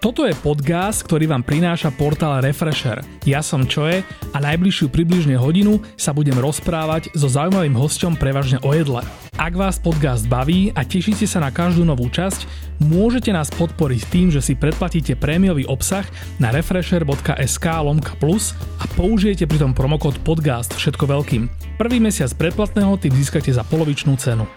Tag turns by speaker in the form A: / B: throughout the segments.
A: Toto je podcast, ktorý vám prináša portál Refresher. Ja som Čoe a najbližšiu približne hodinu sa budem rozprávať so zaujímavým hosťom prevažne o jedle. Ak vás podcast baví a tešíte sa na každú novú časť, môžete nás podporiť tým, že si predplatíte prémiový obsah na refresher.sk/plus a použijete pritom promokód podcast všetko veľkým. Prvý mesiac predplatného tým získate za polovičnú cenu.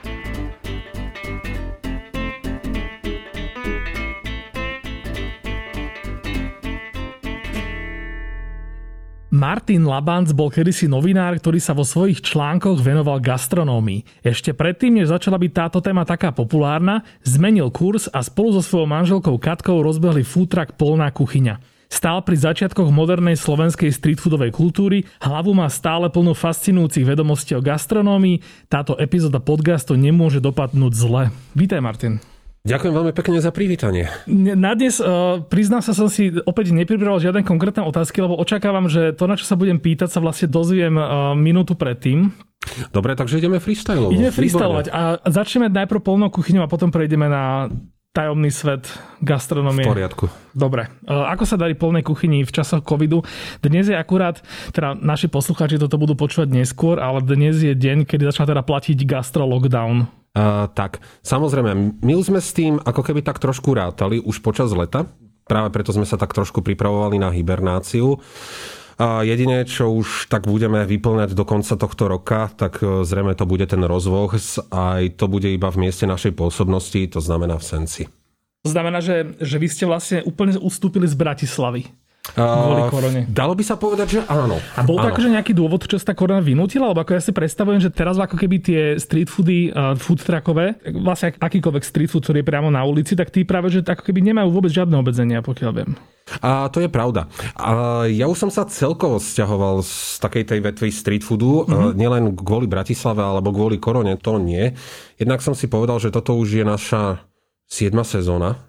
A: Martin Labanc bol kedysi novinár, ktorý sa vo svojich článkoch venoval gastronómii. Ešte predtým, než začala byť táto téma taká populárna, zmenil kurz a spolu so svojou manželkou Katkou rozbehli food truck Polná kuchyňa. Stál pri začiatkoch modernej slovenskej streetfoodovej kultúry, hlavu má stále plnú fascinujúcich vedomostí o gastronómii. Táto epizóda podcastu nemôže dopadnúť zle. Vítaj, Martin.
B: Ďakujem veľmi pekne za privítanie.
A: Na dnes, priznám sa, som si opäť nepripravil žiadne konkrétne otázky, lebo očakávam, že to, na čo sa budem pýtať, sa vlastne dozviem minútu predtým.
B: Dobre, takže ideme freestylovať.
A: Ideme freestylovať a začneme najprv polnou kuchyňou a potom prejdeme na tajomný svet gastronómie.
B: V poriadku.
A: Dobre. Ako sa darí polnej kuchyni v časoch covidu? Dnes je akurát, teda naši poslucháči toto budú počúvať neskôr, ale dnes je deň, kedy začal teda platiť gastro lockdown.
B: Tak, samozrejme, my už sme s tým ako keby tak trošku rátali už počas leta. Práve preto sme sa tak trošku pripravovali na hibernáciu. Jedine, čo už tak budeme vyplňať do konca tohto roka, tak zrejme to bude ten rozvoz, aj to bude iba v mieste našej pôsobnosti, to znamená v Senci.
A: To znamená, že vy ste vlastne úplne ustúpili z Bratislavy. Kvôli korone.
B: Dalo by sa povedať, že áno.
A: A bol to akože nejaký dôvod, čo sa tá korona vynútila? Lebo ako ja si predstavujem, že teraz ako keby tie street foody, food truckové, vlastne akýkoľvek street food, ktorý je priamo na ulici, tak tí práve, že ako keby nemajú vôbec žiadne obmedzenia, pokiaľ viem.
B: A to je pravda. Ja už som sa celkovo sťahoval z takej tej vetvy street foodu, nielen kvôli Bratislave alebo kvôli korone, to nie. Jednak som si povedal, že toto už je naša 7. sezóna.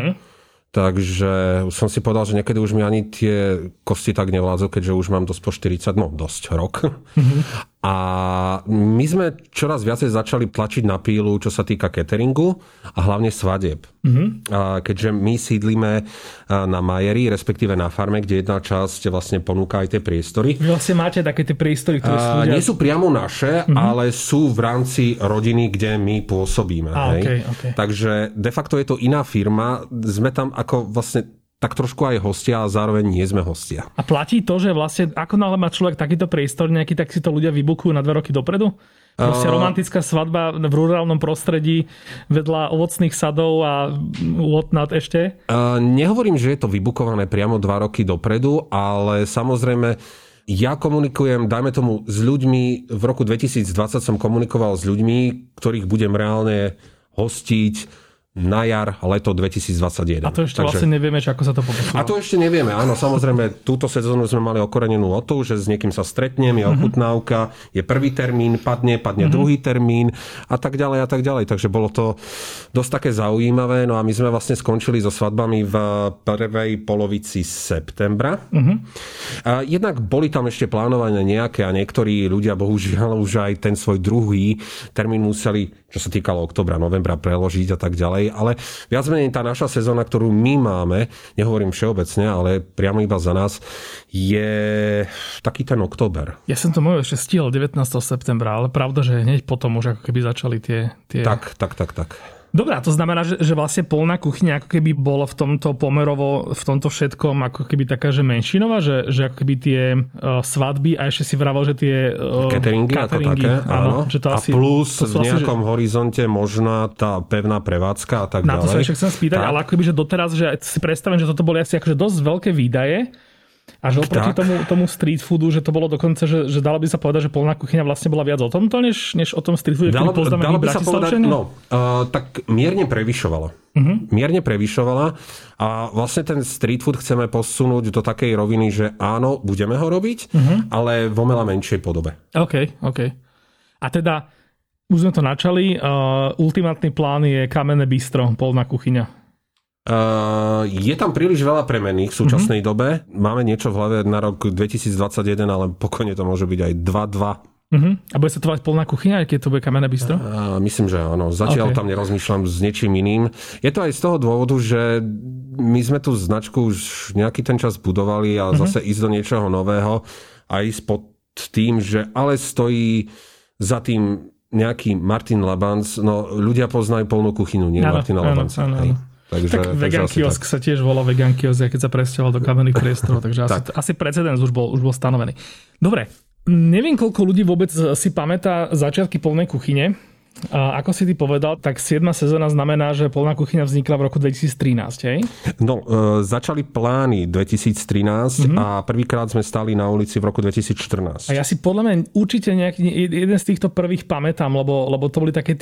B: Takže som si povedal, že niekedy už mi ani tie kosti tak nevládzu, keďže už mám dosť po 40, no dosť rok. A my sme čoraz viacej začali tlačiť na pílu, čo sa týka cateringu a hlavne svadieb. Keďže my sídlime na Majeri, respektíve na farme, kde jedna časť vlastne ponúka aj tie priestory.
A: Vy vlastne máte také tie priestory, ktoré slúžia?
B: Nie sú priamo naše, ale sú v rámci rodiny, kde my pôsobíme.
A: Okay.
B: Takže de facto je to iná firma. Sme tam ako vlastne tak trošku aj hostia a zároveň nie sme hostia.
A: A platí to, že vlastne ako náhle má človek takýto priestor nejaký, tak si to ľudia vybukujú na 2 roky dopredu? Proste romantická svadba v rurálnom prostredí vedľa ovocných sadov a whatnot ešte?
B: Nehovorím, že je to vybukované priamo 2 roky dopredu, ale samozrejme ja komunikujem, dajme tomu, s ľuďmi. V roku 2020 som komunikoval s ľuďmi, ktorých budem reálne hostiť na jar, leto 2021.
A: A to ešte vlastne nevieme, ako sa to popracuje.
B: A to ešte nevieme, áno. Samozrejme, túto sezónu sme mali okorenenú o to, že s niekým sa stretnem, je ochutnávka, je prvý termín, padne druhý termín a tak ďalej a tak ďalej. Takže bolo to dosť také zaujímavé. No a my sme vlastne skončili so svadbami v prvej polovici septembra. Jednak boli tam ešte plánované nejaké a niektorí ľudia, bohužiaľ, už aj ten svoj druhý termín museli, čo sa týkalo októbra, novembra, preložiť a tak ďalej. Ale viac menej tá naša sezóna, ktorú my máme, nehovorím všeobecne, ale priamo iba za nás, je taký ten október.
A: Ja som to môj ešte stihol 19. septembra, ale pravda, že hneď potom už ako keby začali tie...
B: Tak.
A: Dobrá, to znamená, že vlastne polná kuchyňa ako keby bola v tomto pomerovo, v tomto všetkom ako keby taká, že menšinová, že ako keby tie svadby a ešte si vravel, že tie
B: cateringy ako také, áno.
A: Že to
B: a
A: asi,
B: plus
A: to
B: v nejakom horizonte možná tá pevná prevádzka a tak ďalej.
A: Na to sa ešte chcem spýtať, ale ako keby, že doteraz, že si predstavím, že toto boli asi akože dosť veľké výdaje. A že oproti tomu street foodu, že to bolo dokonca, že dalo by sa povedať, že polná kuchyňa vlastne bola viac o tomto, než o tom street foode, ktorý poznáme my Bratislavčania?
B: Tak mierne prevyšovala. Mierne prevyšovala a vlastne ten street food chceme posunúť do takej roviny, že áno, budeme ho robiť, ale v oveľa menšej podobe.
A: OK. A teda, už sme to načali, ultimátny plán je kamenné bistro, polná kuchyňa.
B: Je tam príliš veľa premenných v súčasnej dobe. Máme niečo v hlave na rok 2021, ale pokojne to môže byť aj 2-2
A: A bude sa to volať polná kuchyňa, aj keď to bude kamenné bistro?
B: Myslím, že áno. Zatiaľ tam nerozmýšľam s niečím iným. Je to aj z toho dôvodu, že my sme tú značku už nejaký ten čas budovali a zase ísť do niečoho nového a ísť pod tým, že ale stojí za tým nejaký Martin Labanc. No, ľudia poznajú polnú kuchyňu, nie Martina Labanca. Takže, tak vegan kiosk
A: sa tiež volá vegan kiosk, keď sa presťahoval do kamenných priestorov, takže asi precedens už bol stanovený. Dobre. Neviem, koľko ľudí vôbec si pamätá začiatky polnej kuchyne. A ako si ty povedal, tak 7. sezóna znamená, že polná kuchyňa vznikla v roku 2013, hej?
B: No, začali plány 2013 a prvýkrát sme stali na ulici v roku 2014.
A: A ja si podľa mňa určite jeden z týchto prvých pamätám, lebo to boli také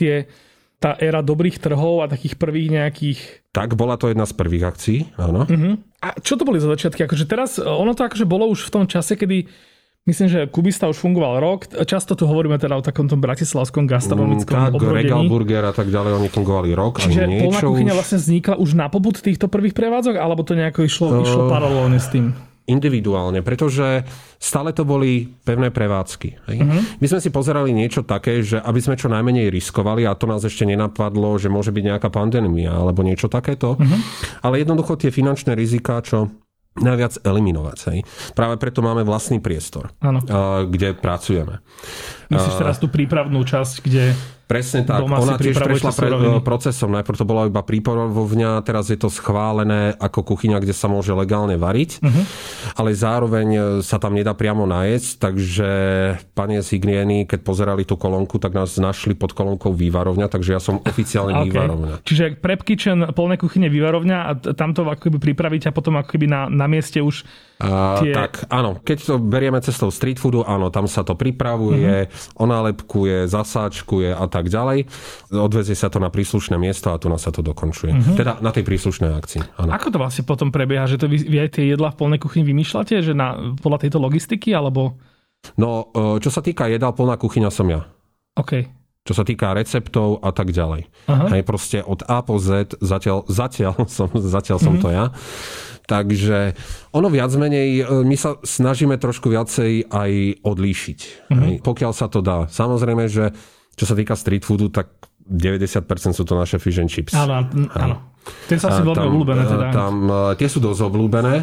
A: tá éra dobrých trhov a takých prvých nejakých...
B: Tak, bola to jedna z prvých akcií, áno.
A: A čo to boli za začiatky? Akože teraz, ono to akože bolo už v tom čase, kedy myslím, že Kubista už fungoval rok. Často tu hovoríme teda o takom tom bratislavskom gastronomickom obrodení.
B: Regal Burger a tak ďalej, oni fungovali rok.
A: Čiže polná kuchyňa vlastne vznikla už na popud týchto prvých prevádzok, alebo to nejako išlo paralelne s tým?
B: Individuálne, pretože stále to boli pevné prevádzky. My sme si pozerali niečo také, že aby sme čo najmenej riskovali, a to nás ešte nenapadlo, že môže byť nejaká pandémia alebo niečo takéto. Ale jednoducho tie finančné riziká, čo najviac eliminovať. Hej. Práve preto máme vlastný priestor, kde pracujeme.
A: Myslíš teraz tú prípravnú časť, kde...
B: Presne tak. Ona tiež prešla procesom. Najprv to bola iba prípravovňa, teraz je to schválené ako kuchyňa, kde sa môže legálne variť, ale zároveň sa tam nedá priamo najesť, takže pani z hygieny, keď pozerali tú kolónku, tak nás našli pod kolónkou vývarovňa, takže ja som oficiálne vývarovňa. Čiže
A: prep kitchen, polné kuchyne, vývarovňa a tam to akoby pripravíte a potom akoby na mieste už
B: Tak, áno. Keď to berieme cestou street foodu, áno, tam sa to pripravuje, onálepkuje, zasáčkuje a tak ďalej. Odvezie sa to na príslušné miesto a tu nás sa to dokončuje. Teda na tej príslušnej akcii. Áno.
A: Ako to vlastne potom prebieha? Že to vy aj tie jedlá v polnej kuchyni vymýšľate? Že podľa tejto logistiky? Alebo...
B: No, čo sa týka jedál, polná kuchyňa som ja.
A: OK.
B: Čo sa týka receptov a tak ďalej. Hej, proste od A po Z, zatiaľ som to ja. Takže ono viac menej, my sa snažíme trošku viacej aj odlíšiť. Hej, pokiaľ sa to dá. Samozrejme, že čo sa týka street foodu, tak 90% sú to naše fish and chips.
A: Áno. Tie sú asi veľmi obľúbené. Teda.
B: Tie sú dosť obľúbené.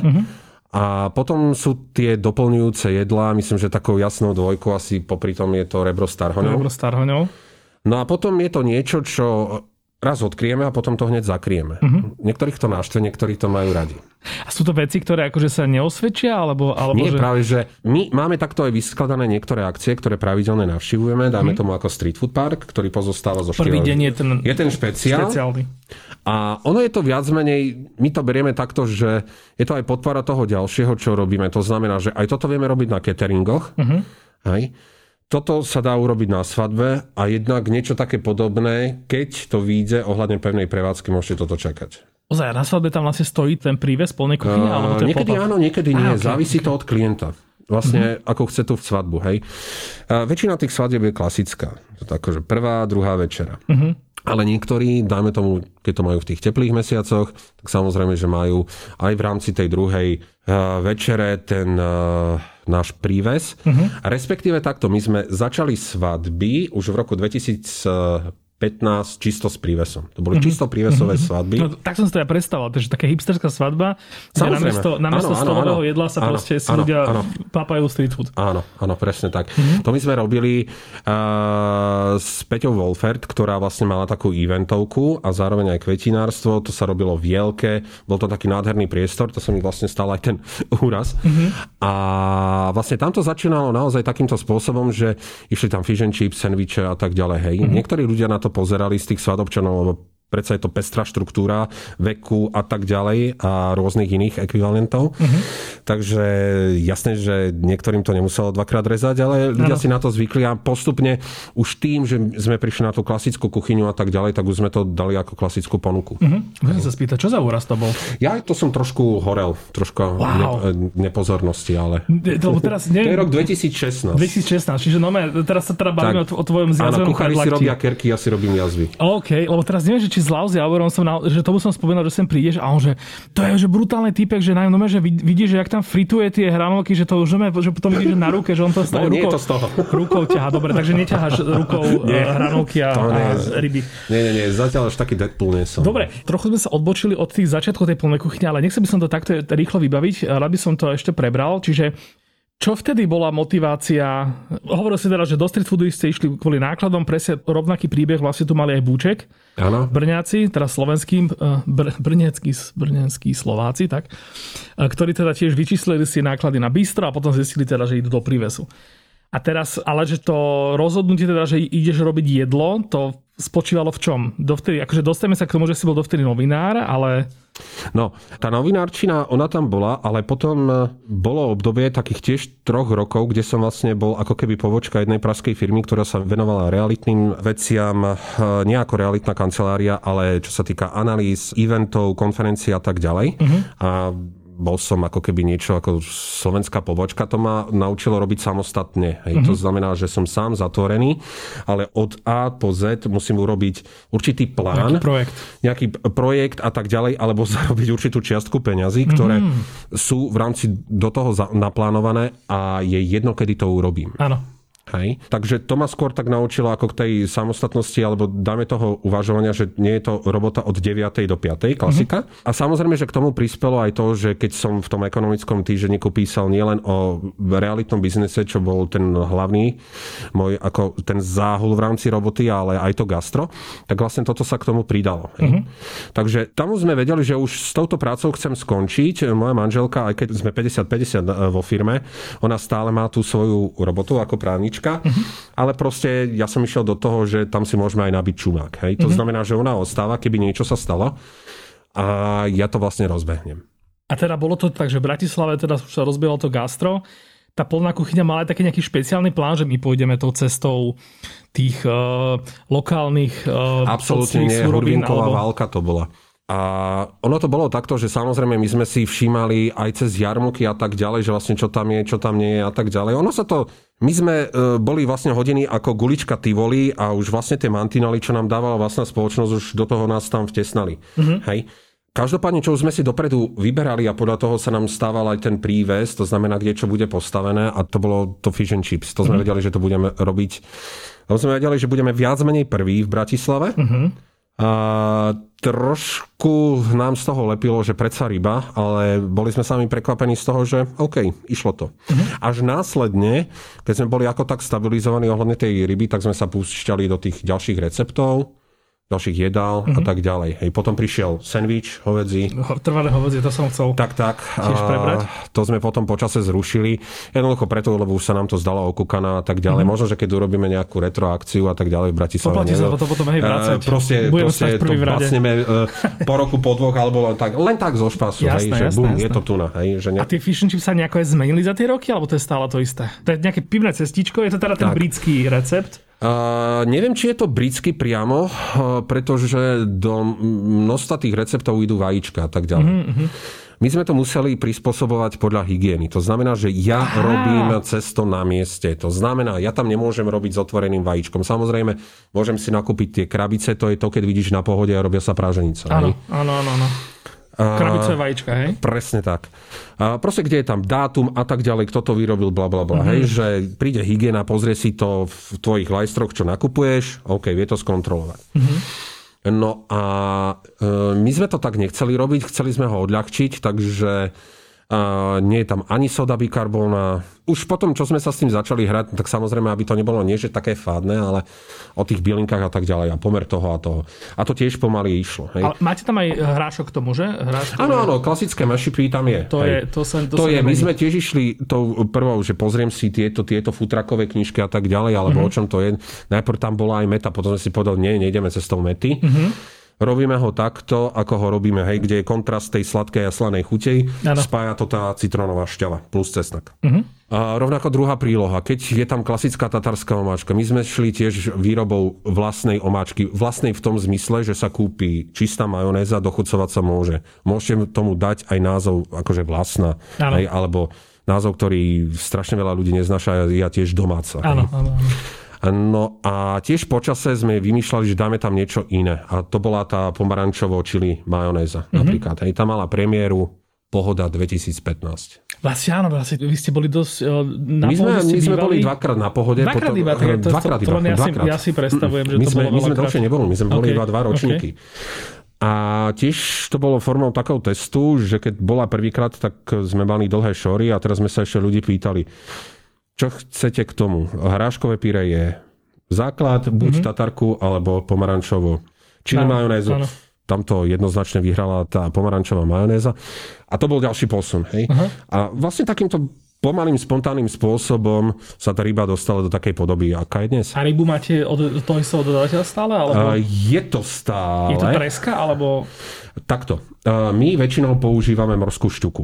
B: A potom sú tie doplňujúce jedlá, myslím, že takou jasnou dvojkou asi popri tom je to rebro starhoňov. No a potom je to niečo, čo raz odkryjeme a potom to hneď zakryjeme. Niektorých to náštve, niektorí to majú radi.
A: A sú to veci, ktoré akože sa neosvedčia? Alebo
B: nie, práve, že my máme takto aj vyskladané niektoré akcie, ktoré pravidelne navštívujeme. Dáme tomu ako Street Food Park, ktorý pozostáva zo 4.
A: Prvý deň
B: je ten špeciálny. A ono je to viac menej, my to berieme takto, že je to aj podpora toho ďalšieho, čo robíme. To znamená, že aj toto vieme robiť na cateringoch. Hej. Toto sa dá urobiť na svadbe a jednak niečo také podobné, keď to vyjde ohľadne pevnej prevádzky, môžete toto čakať.
A: Ozaj, na svadbe tam vlastne stojí ten príves polnej kuchyne?
B: Niekedy áno, niekedy nie. Okay. Závisí to od klienta. Vlastne, ako chce tú svadbu, hej. Väčšina tých svadieb je klasická. Takže prvá, druhá večera. Ale niektorí, dajme tomu, keď to majú v tých teplých mesiacoch, tak samozrejme, že majú aj v rámci tej druhej večere ten náš príves. Respektíve takto, my sme začali svadby už v roku 2015 čisto s prívesom. To boli čisto prívesové svadby.
A: No, tak som si to ja predstavoval, takže taká hipsterská svadba, kde namiesto stolového jedla sa proste si ľudia pápajú street food.
B: Áno, presne tak. To my sme robili s Peťou Wolfert, ktorá vlastne mala takú eventovku a zároveň aj kvetinárstvo. To sa robilo v Jelke. Bol to taký nádherný priestor, to sa mi vlastne stal aj ten úraz. A vlastne tam to začínalo naozaj takýmto spôsobom, že išli tam fish and chips, sandviče a tak ďalej. Hej. Niektorí ľudia na to pozerali z tých svadobčanov, lebo predsa je to pestrá štruktúra veku a tak ďalej a rôznych iných ekvivalentov. Takže jasné, že niektorým to nemuselo dvakrát rezať, ale ľudia si na to zvykli a postupne už tým, že sme prišli na tú klasickú kuchyňu a tak ďalej, tak už sme to dali ako klasickú ponuku.
A: Môžem sa spýtať, čo za úraz to bol?
B: Ja to som trošku horel, nepozornosti, ale...
A: Teraz,
B: to je rok 2016.
A: 2016, čiže teraz sa teda bavíme o tvojom zjazvenom
B: áno, kuchári si robia kerky, ja si robím jazvy.
A: OK, lebo teraz neviem, že či či s Lauzi Auerom že tomu som spomenul, že sem prídeš a on, že to je že brutálny typek, že najmä, že vidíš, že jak tam frituje tie hranolky, že to už že potom vidíš, že na ruke, že on to stále rukou ťahá. Dobre, takže neťaháš rukou hranolky a ryby.
B: Nie, zatiaľ až taký Deadpool nie som.
A: Dobre, trochu sme sa odbočili od tých začiatkov tej plnej kuchyne, ale nechcel by som to takto rýchlo vybaviť, rád by som to ešte prebral, čiže čo vtedy bola motivácia? Hovoril si teda, že do street foodu ste išli kvôli nákladom, presne rovnaký príbeh, vlastne tu mali aj Búček.
B: Áno.
A: Brňáci, teda slovenský, brňanskí Slováci, tak, ktorí teda tiež vyčíslili si náklady na bistro a potom zistili teda, že idú do prívesu. A teraz, ale že to rozhodnutie teda, že ideš robiť jedlo, to spočívalo v čom? Dovtedy, akože dostaneme sa k tomu, že si bol dovtedy novinár, ale...
B: No, tá novinárčina, ona tam bola, ale potom bolo obdobie takých tiež 3 rokov, kde som vlastne bol ako keby pobočka jednej pražskej firmy, ktorá sa venovala realitným veciam, nie ako realitná kancelária, ale čo sa týka analýz, eventov, konferencií a tak ďalej. A bol som ako keby niečo ako slovenská pobočka, to ma naučilo robiť samostatne. To znamená, že som sám zatvorený, ale od A po Z musím urobiť určitý plán, nejaký projekt a tak ďalej, alebo zarobiť určitú čiastku peňazí, ktoré sú v rámci do toho naplánované a je jedno, kedy to urobím.
A: Áno.
B: Hej. Takže to ma skôr tak naučilo ako k tej samostatnosti, alebo dáme toho uvažovania, že nie je to robota od 9. do 5. klasika. A samozrejme, že k tomu prispelo aj to, že keď som v tom ekonomickom týždenníku písal nielen o realitnom biznese, čo bol ten hlavný môj, ako ten záhul v rámci roboty, ale aj to gastro, tak vlastne toto sa k tomu pridalo. Takže tam sme vedeli, že už s touto prácou chcem skončiť. Moja manželka, aj keď sme 50-50 vo firme, ona stále má tú svoju robotu ako právnička. Ale proste ja som išiel do toho, že tam si môžeme aj nabiť čumák. Hej? To znamená, že ona ostáva, keby niečo sa stalo a ja to vlastne rozbehnem.
A: A teda bolo to tak, že v Bratislave teda sa rozbiehalo to gastro. Tá plná kuchyňa mala aj taký nejaký špeciálny plán, že my pôjdeme tou cestou tých lokálnych
B: absolútne nie, Hurvinková válka to bola. A ono to bolo takto, že samozrejme my sme si všímali aj cez jarmuky a tak ďalej, že vlastne čo tam je, čo tam nie je a tak ďalej. Ono sa to, my sme boli vlastne hodení ako gulička Tivoli a už vlastne tie mantinely, čo nám dávala vlastná spoločnosť, už do toho nás tam vtesnali. Hej. Každopádne, čo už sme si dopredu vyberali a podľa toho sa nám stával aj ten príves, to znamená, kde čo bude postavené a to bolo to fish and chips. To sme vedeli, že to budeme robiť. To sme vedeli, že budeme viac menej prví v Bratislave. A trošku nám z toho lepilo, že predsa ryba, ale boli sme sami prekvapení z toho, že OK, išlo to. Až následne, keď sme boli ako tak stabilizovaní ohľadne tej ryby, tak sme sa púšťali do tých ďalších receptov, ďalších jedál a tak ďalej. Hej, potom prišiel sendvič hovädzí.
A: Trvalé hovädzie, to som chcel tiež prebrať. To sme potom počase zrušili. Jednoducho preto, lebo už sa nám to zdalo okúkaná a tak ďalej. Možno, že keď urobíme nejakú retroakciu a tak ďalej v Bratislave. Poplatí sa to potom vracať.
B: Proste to vlastneme po roku, po 2 alebo len tak zo špasu.
A: Jasné,
B: hej,
A: jasné,
B: že bum, je to tuna. Hej, že
A: a tie fish and chips sa nejako aj zmenili za tie roky, alebo to je stále to isté? To je nejaké pivné cestičko, je to teda ten britský recept?
B: Neviem, či je to britský priamo, pretože do množstva tých receptov idú vajíčka a tak ďalej. My sme to museli prispôsobovať podľa hygieny. To znamená, že ja robím cesto na mieste. To znamená, ja tam nemôžem robiť s otvoreným vajíčkom. Samozrejme, môžem si nakúpiť tie krabice, to je to, keď vidíš na Pohode a robia sa práženica.
A: Áno. Krabicové vajíčka, hej? Presne
B: tak. Proste, kde je tam dátum a tak ďalej, kto to vyrobil, blablabla, hej, že príde hygiena, pozrie si to v tvojich lajstroch, čo nakupuješ, OK, vie to skontrolovať. No a my sme to tak nechceli robiť, chceli sme ho odľahčiť, takže nie je tam ani soda bikarbóna. Už potom, čo sme sa s tým začali hrať, tak samozrejme, aby to nebolo nie, že také fádne, ale o tých bylinkách a tak ďalej a pomer toho a toho. A to tiež pomaly išlo. Hej.
A: Ale máte tam aj hrášok k tomu, že?
B: Áno, klasické mashipy tam je. To je. My sme tiež išli tou prvou, že pozriem si tieto futrakové knižky a tak ďalej, alebo o čom to je. Najprv tam bola aj meta, potom sme si povedali, nejdeme cestou mety. Robíme ho takto, ako ho robíme, hej, kde je kontrast tej sladkej a slanej chutej. Spája to tá citrónová šťava plus cesnak. A rovnako druhá príloha, keď je tam klasická tatarská omáčka. My sme šli tiež výrobou vlastnej omáčky. Vlastnej v tom zmysle, že sa kúpi čistá majonéza, dochucovať sa môže. Môžete tomu dať aj názov akože vlastná, hej, alebo názov, ktorý strašne veľa ľudí neznáša, ja tiež domáca.
A: Áno.
B: No a tiež počase sme vymýšľali, že dáme tam niečo iné. A to bola tá pomarančovo čili majonéza napríklad. Hej, tam mala premiéru Pohoda 2015.
A: Vlastne áno, vy ste boli dosť na
B: Pohode. My sme boli dvakrát na Pohode.
A: Dvakrát iba. Ja si predstavujem, že to bolo veľakrát.
B: My sme dlhšie neboli, my sme boli iba 2 ročníky. A tiež to bolo formou takého testu, že keď bola prvýkrát, tak sme mali dlhé šory a teraz sme sa ešte ľudí pýtali, čo chcete k tomu? Hráškové pyré je základ, buď tatarku, alebo pomarančovo čili majonézu. Tam to jednoznačne vyhrala tá pomarančová majonéza. A to bol ďalší posun. Hej? A vlastne takýmto pomalým, spontánnym spôsobom sa tá ryba dostala do takej podoby, aká je dnes.
A: A rybu máte od toho istého dodávateľa stále? Alebo...
B: Je to stále.
A: Je to treska? Alebo...
B: Takto. My väčšinou používame morskú šťuku.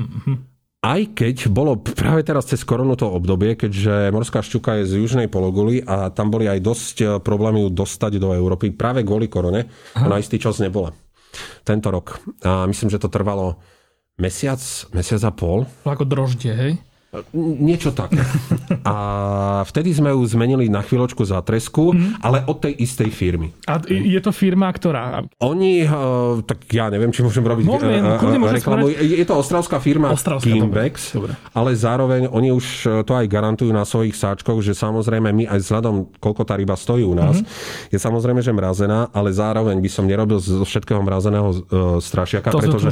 B: Aj keď bolo práve teraz cez koronu to obdobie, keďže morská šťuka je z južnej pologuli a tam boli aj dosť problémy ju dostať do Európy práve kvôli korone. Na istý čas nebola. Tento rok. A myslím, že to trvalo mesiac a pol.
A: Ako droždie, hej?
B: Niečo také. A vtedy sme ju zmenili na chvíľočku za tresku, ale od tej istej firmy.
A: A je to firma, ktorá...
B: Oni, tak ja neviem, či môžem robiť reklamu. Je to ostravská firma Kimbex, ale zároveň oni už to aj garantujú na svojich sáčkoch, že samozrejme my aj vzhľadom, koľko tá ryba stojí u nás, je samozrejme, že mrazená, ale zároveň by som nerobil zo všetkého mrazeného strašiaka, pretože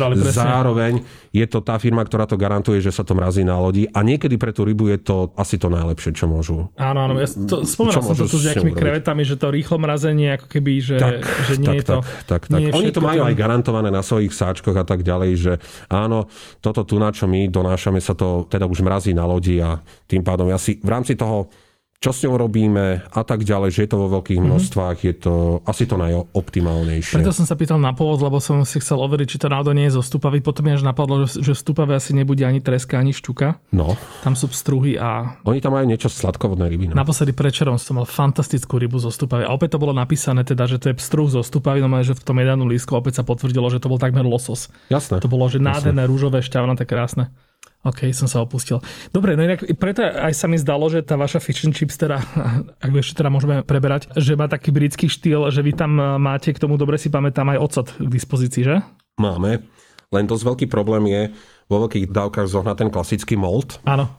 B: zároveň je to tá firma, ktorá to garantuje, že sa to mrazí na lodi a niekedy pre tú rybu je to asi to najlepšie, čo môžu.
A: Áno, ja spomenul som to tu s nejakými krevetami, že to rýchlo mrazenie, ako keby, že nie je to...
B: Tak. Oni to majú aj garantované na svojich sáčkoch a tak ďalej, že áno, toto tu, na čo my donášame, sa to teda už mrazí na lodi a tým pádom asi v rámci toho, čo s ňou robíme a tak ďalej, že je to vo veľkých množstvách, je to asi to najoptimálnejšie.
A: Preto som sa pýtal na pôvod, lebo som si chcel overiť, či to náhodou nie je zo stupavy. Potom mi až napadlo, že v stupave asi nebude ani treska, ani šťuka. No. Tam sú pstruhy a...
B: Oni tam majú niečo sladkovodné ryby. No.
A: Naposledy predčerom som mal fantastickú rybu zo stupavy. A opäť to bolo napísané, teda, že to je pstruh zo stupavy, no že v tom jednom lístku opäť sa potvrdilo, že to bol takmer losos.
B: Jasné.
A: To bolo, že nádherné, rúžové, šťavnaté, krásne. OK, som sa opustil. Dobre, no inak preto aj sa mi zdalo, že tá vaša fish and chips, teda, ak ešte teda môžeme preberať, že má taký britský štýl, že vy tam máte k tomu, dobre si pamätám, aj ocot k dispozícii, že?
B: Máme, len dosť veľký problém je vo veľkých dávkach zohnať ten klasický mold.
A: Áno.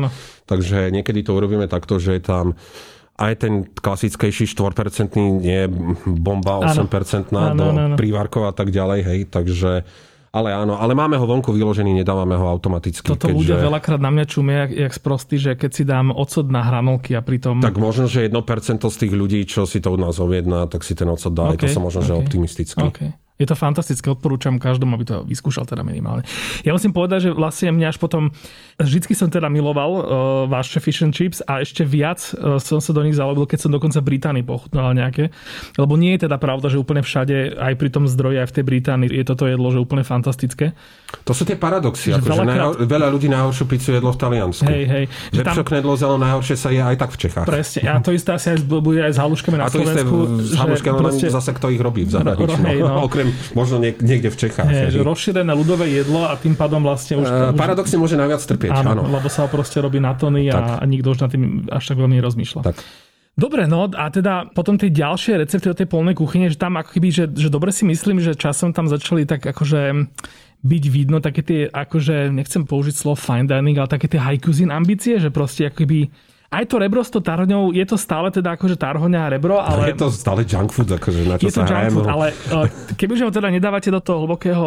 B: Takže niekedy to urobíme takto, že je tam aj ten klasickejší 4% nie bomba 8% do prívárkov a tak ďalej, hej, takže... Ale áno, ale máme ho vonku vyložený, nedávame ho automaticky.
A: Toto ľudia veľakrát na mňa čumie, jak sprostý, že keď si dám ocot na hranolky a pritom...
B: Tak možno, že 1% z tých ľudí, čo si to u nás objedná, tak si ten ocot dá. Okay, to som možno, že optimistický.
A: Okay. Je to fantastické, odporúčam každomu, aby to vyskúšal teda minimálne. Ja musím povedať, že vlastne mňa až potom, vždycky som teda miloval vaše fish and chips a ešte viac som sa do nich zalobil, keď som dokonca v Británii pochutnal nejaké. Lebo nie je teda pravda, že úplne všade, aj pri tom zdroji, aj v tej Británii je toto jedlo, že úplne fantastické.
B: To sú tie paradoxy, akože veľa ľudí najhoršiu pizzu jedlo v Taliansku.
A: Hej.
B: Lepšie knedlo zelo najhoršie sa je aj tak v Čechách.
A: Presne. A to isté asi aj bude aj s haluškami na Slovensku.
B: S haluškami, proste... zase kto ich robí v zahraničí. Okrem možno niekde v Čechách.
A: Že rozšírené ľudové jedlo a tým pádom vlastne už...
B: Paradoxne môže najviac trpieť.
A: Áno, lebo sa ho proste robí na tony a nikto už na tým až tak veľmi nerozmýšľa. Tak. Dobre, no a teda potom tie ďalšie recepty od tej poľnej kuchyne, že tam ako keby, že dobre si myslím, že časom tam začali tak akože byť vidno také tie, akože nechcem použiť slovo fine dining, ale také tie high cuisine ambície, že proste ako keby aj to rebro s to tarhoňou, je to stále teda akože tarhoňa a rebro, ale...
B: Je to stále junk food, akože na čo
A: je to
B: sa
A: junk food, ale kebyže ho teda nedávate do toho hlbokého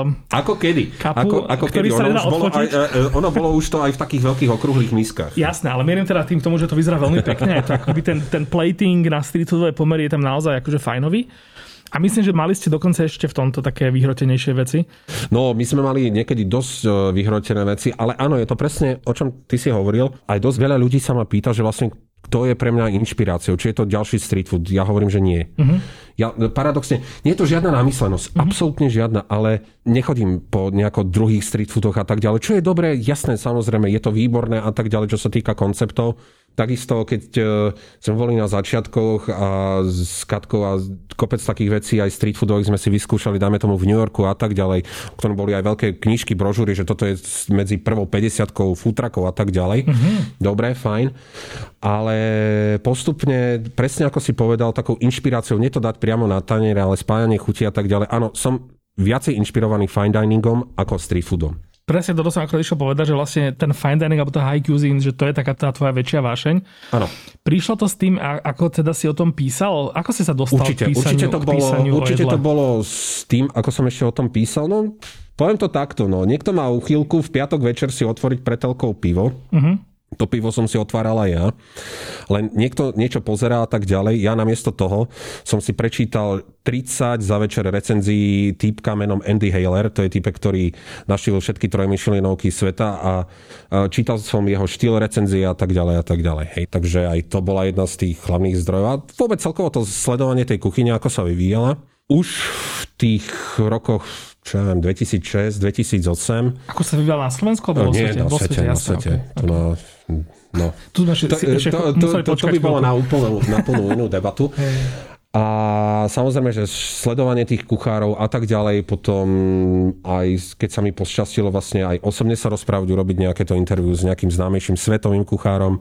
B: ako kedy?
A: Kapu,
B: ako kedy? Ono bolo už to aj v takých veľkých okrúhlych miskách.
A: Jasné, ale mierim teda tým k tomu, že to vyzerá veľmi pekne. To akoby ten plating na street foodové pomery je tam naozaj akože fajnový. A myslím, že mali ste dokonca ešte v tomto také vyhrotenejšie veci.
B: No, my sme mali niekedy dosť vyhrotené veci, ale áno, je to presne, o čom ty si hovoril. Aj dosť veľa ľudí sa ma pýta, že vlastne kto je pre mňa inšpiráciou, či je to ďalší street food. Ja hovorím, že nie. Ja, paradoxne, nie je to žiadna námyslenosť, absolútne žiadna, ale nechodím po nejako druhých street foodoch a tak ďalej. Čo je dobré, jasné, samozrejme, je to výborné a tak ďalej, čo sa týka konceptov. Takisto, keď sme boli na začiatkoch a s Katkou a kopec takých vecí, aj street foodových sme si vyskúšali, dajme tomu v New Yorku a tak ďalej, v ktorom boli aj veľké knižky, brožúry, že toto je medzi prvou 50-kou food truckov a tak ďalej. Dobre, fajn. Ale postupne, presne ako si povedal, takou inšpiráciou, nie to dať priamo na tanier, ale spájanie chutí a tak ďalej. Áno, som viacej inšpirovaný fine diningom ako street foodom.
A: Presne toto som akorát išiel povedať, že vlastne ten fine dining alebo to high cuisine, že to je taká tá tvoja väčšia vášeň. Áno. Prišlo to s tým, ako teda si o tom písal? Ako si sa dostal k písaniu
B: Určite to bolo s tým, ako som ešte o tom písal. No, poviem to takto. No. Niekto má uchýlku v piatok večer si otvoriť pre telkou pivo. To pivo som si otváral aj ja. Len niekto niečo pozerá a tak ďalej. Ja namiesto toho som si prečítal 30 za večer recenzií týpka menom Andy Haler. To je týpek, ktorý naštívil všetky trojmyšelinovky sveta a čítal som jeho štýl recenzie a tak ďalej a tak ďalej. Hej. Takže aj to bola jedna z tých hlavných zdrojov. A vôbec celkovo to sledovanie tej kuchyne, ako sa vyvíjala. Už v tých rokoch 2006, 2008.
A: Ako sa vyvíjala na Slovensku?
B: No, nie, na svete. No. To by bolo na plnú inú debatu. A samozrejme, že sledovanie tých kuchárov a tak ďalej, potom aj keď sa mi pošťastilo vlastne aj osobne sa rozprávať, urobiť nejaké to interview s nejakým známejším svetovým kuchárom,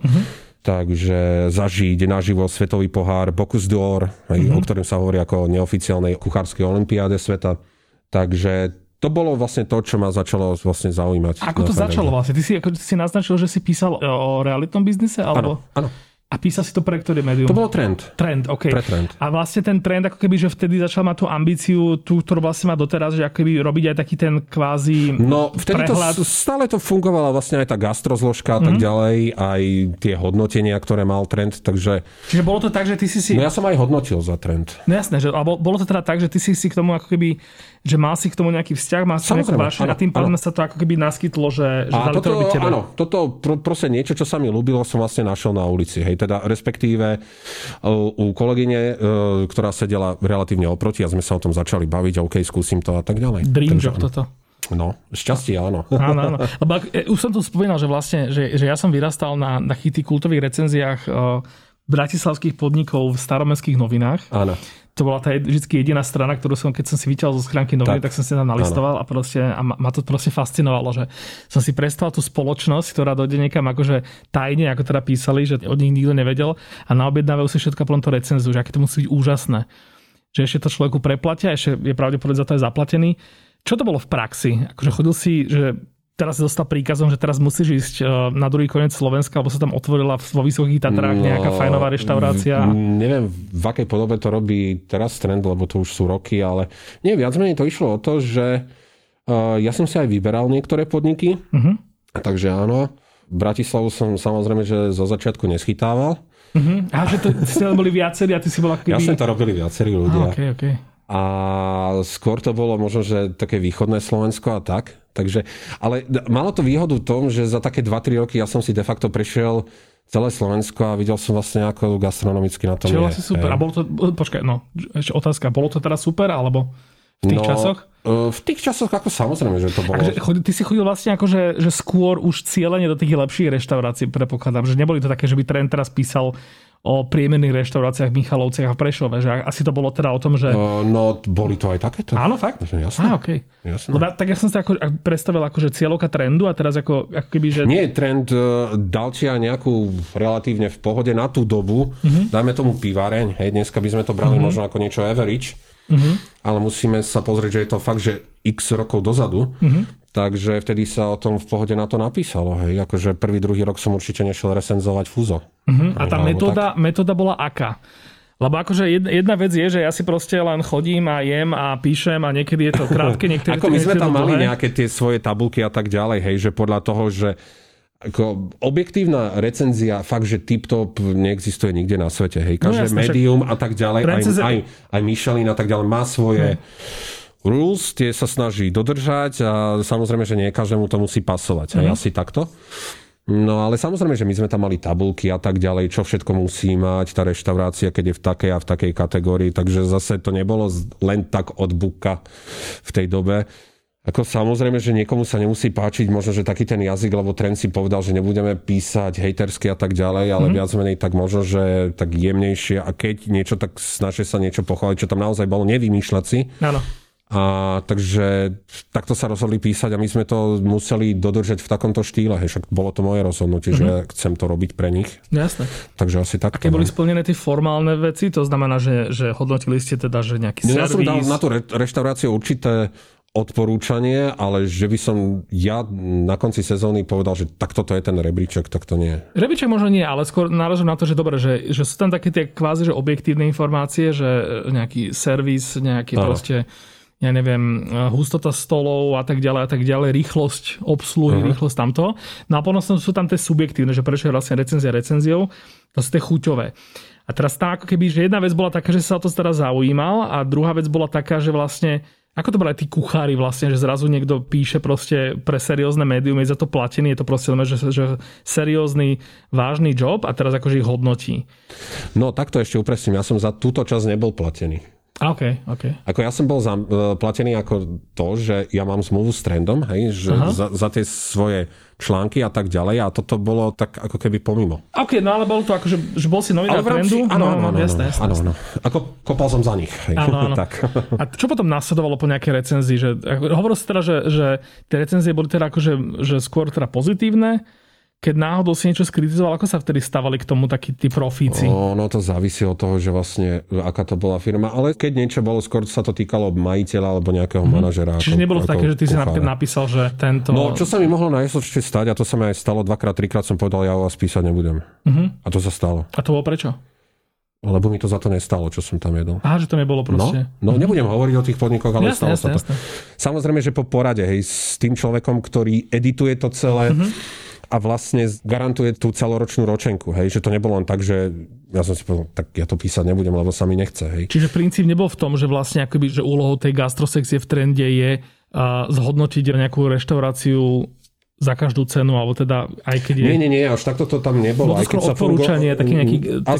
B: takže zažiť naživo svetový pohár Bocuse d'Or, o ktorým sa hovorí ako neoficiálnej kuchárskej olympiáde sveta. Takže to bolo vlastne to, čo ma začalo vlastne zaujímať.
A: Ako to začalo vlastne? Ty si naznačil, že si písal o realitnom biznise? Alebo...
B: Áno.
A: A písal si to pre ktorý médium?
B: To bolo Trend.
A: Trend, OK.
B: Pre Trend.
A: A vlastne ten Trend, ako keby, že vtedy začal mať tú ambíciu, tú, ktorú vlastne má doteraz, že ako keby robiť aj taký ten kvázi
B: No, vtedy prehľad. Stále to fungovala vlastne aj tá gastrozložka a tak ďalej, aj tie hodnotenia, ktoré mal Trend, takže...
A: Čiže bolo to tak, že ty si...
B: No ja som aj hodnotil za Trend.
A: No jasné, že, alebo bolo to teda tak, že ty si k tomu ako keby, že mal si k tomu nejaký vzťah, mal si nejakú vášeň a tým pádom sa to ako keby naskytlo, že dali to robiť tebe.
B: Áno, toto proste niečo, čo sa mi ľúbilo, som vlastne našiel na ulici, hej, teda respektíve u kolegyne, ktorá sedela relatívne oproti a sme sa o tom začali baviť a OK, skúsim to a tak ďalej.
A: Dream job toto.
B: No, šťastie, áno.
A: Áno. Lebo už som tu spomínal, že vlastne, že ja som vyrastal na chytých kultových recenziách bratislavských podnikov v staromestských novinách.
B: Áno.
A: To bola tá vždycky jediná strana, ktorú som, keď som si vyťahol zo schránky novín, tak som si tam nalistoval a ma to proste fascinovalo, že som si predstavil tú spoločnosť, ktorá dojde niekam akože tajne, ako teda písali, že od nich nikto nevedel a naobjednávajú si všetko plno to recenziu, že aké to musí byť úžasné. Že ešte to človeku preplatia, ešte je pravdepodobne za to aj zaplatený. Čo to bolo v praxi? Akože chodil si, že teraz si dostal príkazom, že teraz musíš ísť na druhý koniec Slovenska, alebo sa tam otvorila vo Vysokých Tatrách nejaká fajnová reštaurácia?
B: Neviem, v akej podobe to robí teraz Trend, lebo to už sú roky, ale nie, viac menej to išlo o to, že ja som si aj vyberal niektoré podniky, takže áno, Bratislavu som samozrejme, že zo začiatku neschytával.
A: A že to ste boli viacerí a ty si bola keby...
B: Ja som to robili viacerí ľudia.
A: Okay.
B: A skôr to bolo možno, že také východné Slovensko a tak. Takže, ale malo to výhodu v tom, že za také 2-3 roky ja som si de facto prešiel celé Slovensko a videl som vlastne ako gastronomicky na tom
A: je. Čo super. A bolo to, počkaj, ešte otázka, bolo to teda super, alebo v tých časoch?
B: V tých časoch ako samozrejme, že to bolo.
A: Ty si chodil vlastne ako, že skôr už cieľene do tých lepších reštaurácií, predpokladám, že neboli to také, že by Trend teraz písal o priemerných reštauráciách v Michalovciach a v Prešove, že asi to bolo teda o tom, že...
B: No, boli to aj takéto.
A: Áno, fakt?
B: Jasné.
A: Okay. Jasné. Tak ja som si predstavil akože cieľovka Trendu a teraz ako keby, že...
B: Nie, Trend dal ti aj nejakú relatívne v pohode na tú dobu, dajme tomu piváreň, hej, dneska by sme to brali možno ako niečo average, ale musíme sa pozrieť, že je to fakt, že x rokov dozadu, takže vtedy sa o tom v pohode na to napísalo. Hej. Akože prvý, druhý rok som určite nešiel recenzovať Fuzo.
A: A tá metóda bola aká? Lebo akože jedna vec je, že ja si proste len chodím a jem a píšem a niekedy je to krátke, niekedy
B: ako my sme tam mali nejaké tie svoje tabulky a tak ďalej, hej, že podľa toho, že ako objektívna recenzia, fakt, že tip-top neexistuje nikde na svete. Hej. Každé médium a tak ďalej, aj Michelin a tak ďalej má svoje rules, tie sa snaží dodržať a samozrejme, že nie každému to musí pasovať. Aj asi takto. No ale samozrejme, že my sme tam mali tabulky a tak ďalej, čo všetko musí mať tá reštaurácia, keď je v takej a v takej kategórii. Takže zase to nebolo len tak od buka v tej dobe. Ako samozrejme, že niekomu sa nemusí páčiť možno, že taký ten jazyk, lebo trend si povedal, že nebudeme písať hejtersky a tak ďalej, ale viac menej tak možno, že tak jemnejšie a keď niečo, tak snaží sa niečo pochváliť, čo tam naozaj bolo, nevymýšľať si.
A: Áno.
B: A takže takto sa rozhodli písať a my sme to museli dodržať v takomto štýle. Však bolo to moje rozhodnutie, že chcem to robiť pre nich.
A: Jasné.
B: Takže asi takto.
A: Aké boli splnené tie formálne veci? To znamená, že hodnotili ste teda, že nejaký servis?
B: Ja som dal na tú reštauráciu určité odporúčanie, ale že by som ja na konci sezóny povedal, že tak toto je ten rebríček, tak to nie.
A: Rebríček možno nie, ale skôr náražam na to, že dobre, že sú tam také tie kvázi, že objektívne informácie, že nejaký servis, nejaký proste, ja neviem, hustota stolov a tak ďalej, rýchlosť obsluhy, rýchlosť tamto. No a potom sú tam tie subjektívne, že prečo je vlastne recenzia recenziou, to sú tie chuťové. A teraz tá ako keby, že jedna vec bola taká, že sa o to teraz zaujímal a druhá vec bola taká, že vlastne ako to boli tí kuchári vlastne, že zrazu niekto píše proste pre seriózne médium, je za to platený, je to proste len, že seriózny, vážny job a teraz akože ich hodnotí.
B: No takto ešte upresním, ja som za túto časť nebol platený.
A: OK.
B: Ako ja som bol platený ako to, že ja mám zmluvu s Trendom, hej, že za tie svoje články a tak ďalej a toto bolo tak ako keby pomimo. OK,
A: no ale bolo to ako, že bol si novinár Trendu?
B: Áno. Ako kopal som za nich.
A: Áno. Tak. A čo potom nasledovalo po nejakej recenzii? Že, hovoril si teda, že tie recenzie boli teda akože, že skôr teda pozitívne. Keď náhodou si niečo skritizoval, ako sa vtedy stavali k tomu takí tí profíci?
B: No to závisí od toho, že vlastne aká to bola firma, ale keď niečo bolo, skôr sa to týkalo majiteľa alebo nejakého manažera.
A: Čiže nebolo také, že ty si napísal, že tento...
B: No čo sa mi mohlo najsledčie stať, a to sa mi aj stalo 2-3 krát som povedal, ja o vás písať nebudem. A to sa stalo.
A: A to bolo prečo?
B: Lebo mi to za to nestalo, čo som tam jedol.
A: Aha, že to nebolo proste.
B: No nebudem hovoriť o tých podnikoch, ale
A: jasne,
B: stalo sa to. Samozrejme, že po porade, hej, s tým človekom, ktorý edituje to celé, a vlastne garantuje tú celoročnú ročenku, hej, že to nebolo len tak, že ja som si povedal, tak ja to písať nebudem, lebo sa mi nechce, hej.
A: Čiže princíp nebol v tom, že vlastne akoby, že úlohou tej gastrosekcie v Trende je zhodnotiť nejakú reštauráciu za každú cenu, alebo teda aj keď je...
B: Nie, až takto to tam nebolo.
A: Aj keď sa odporúčanie, taký nejaký...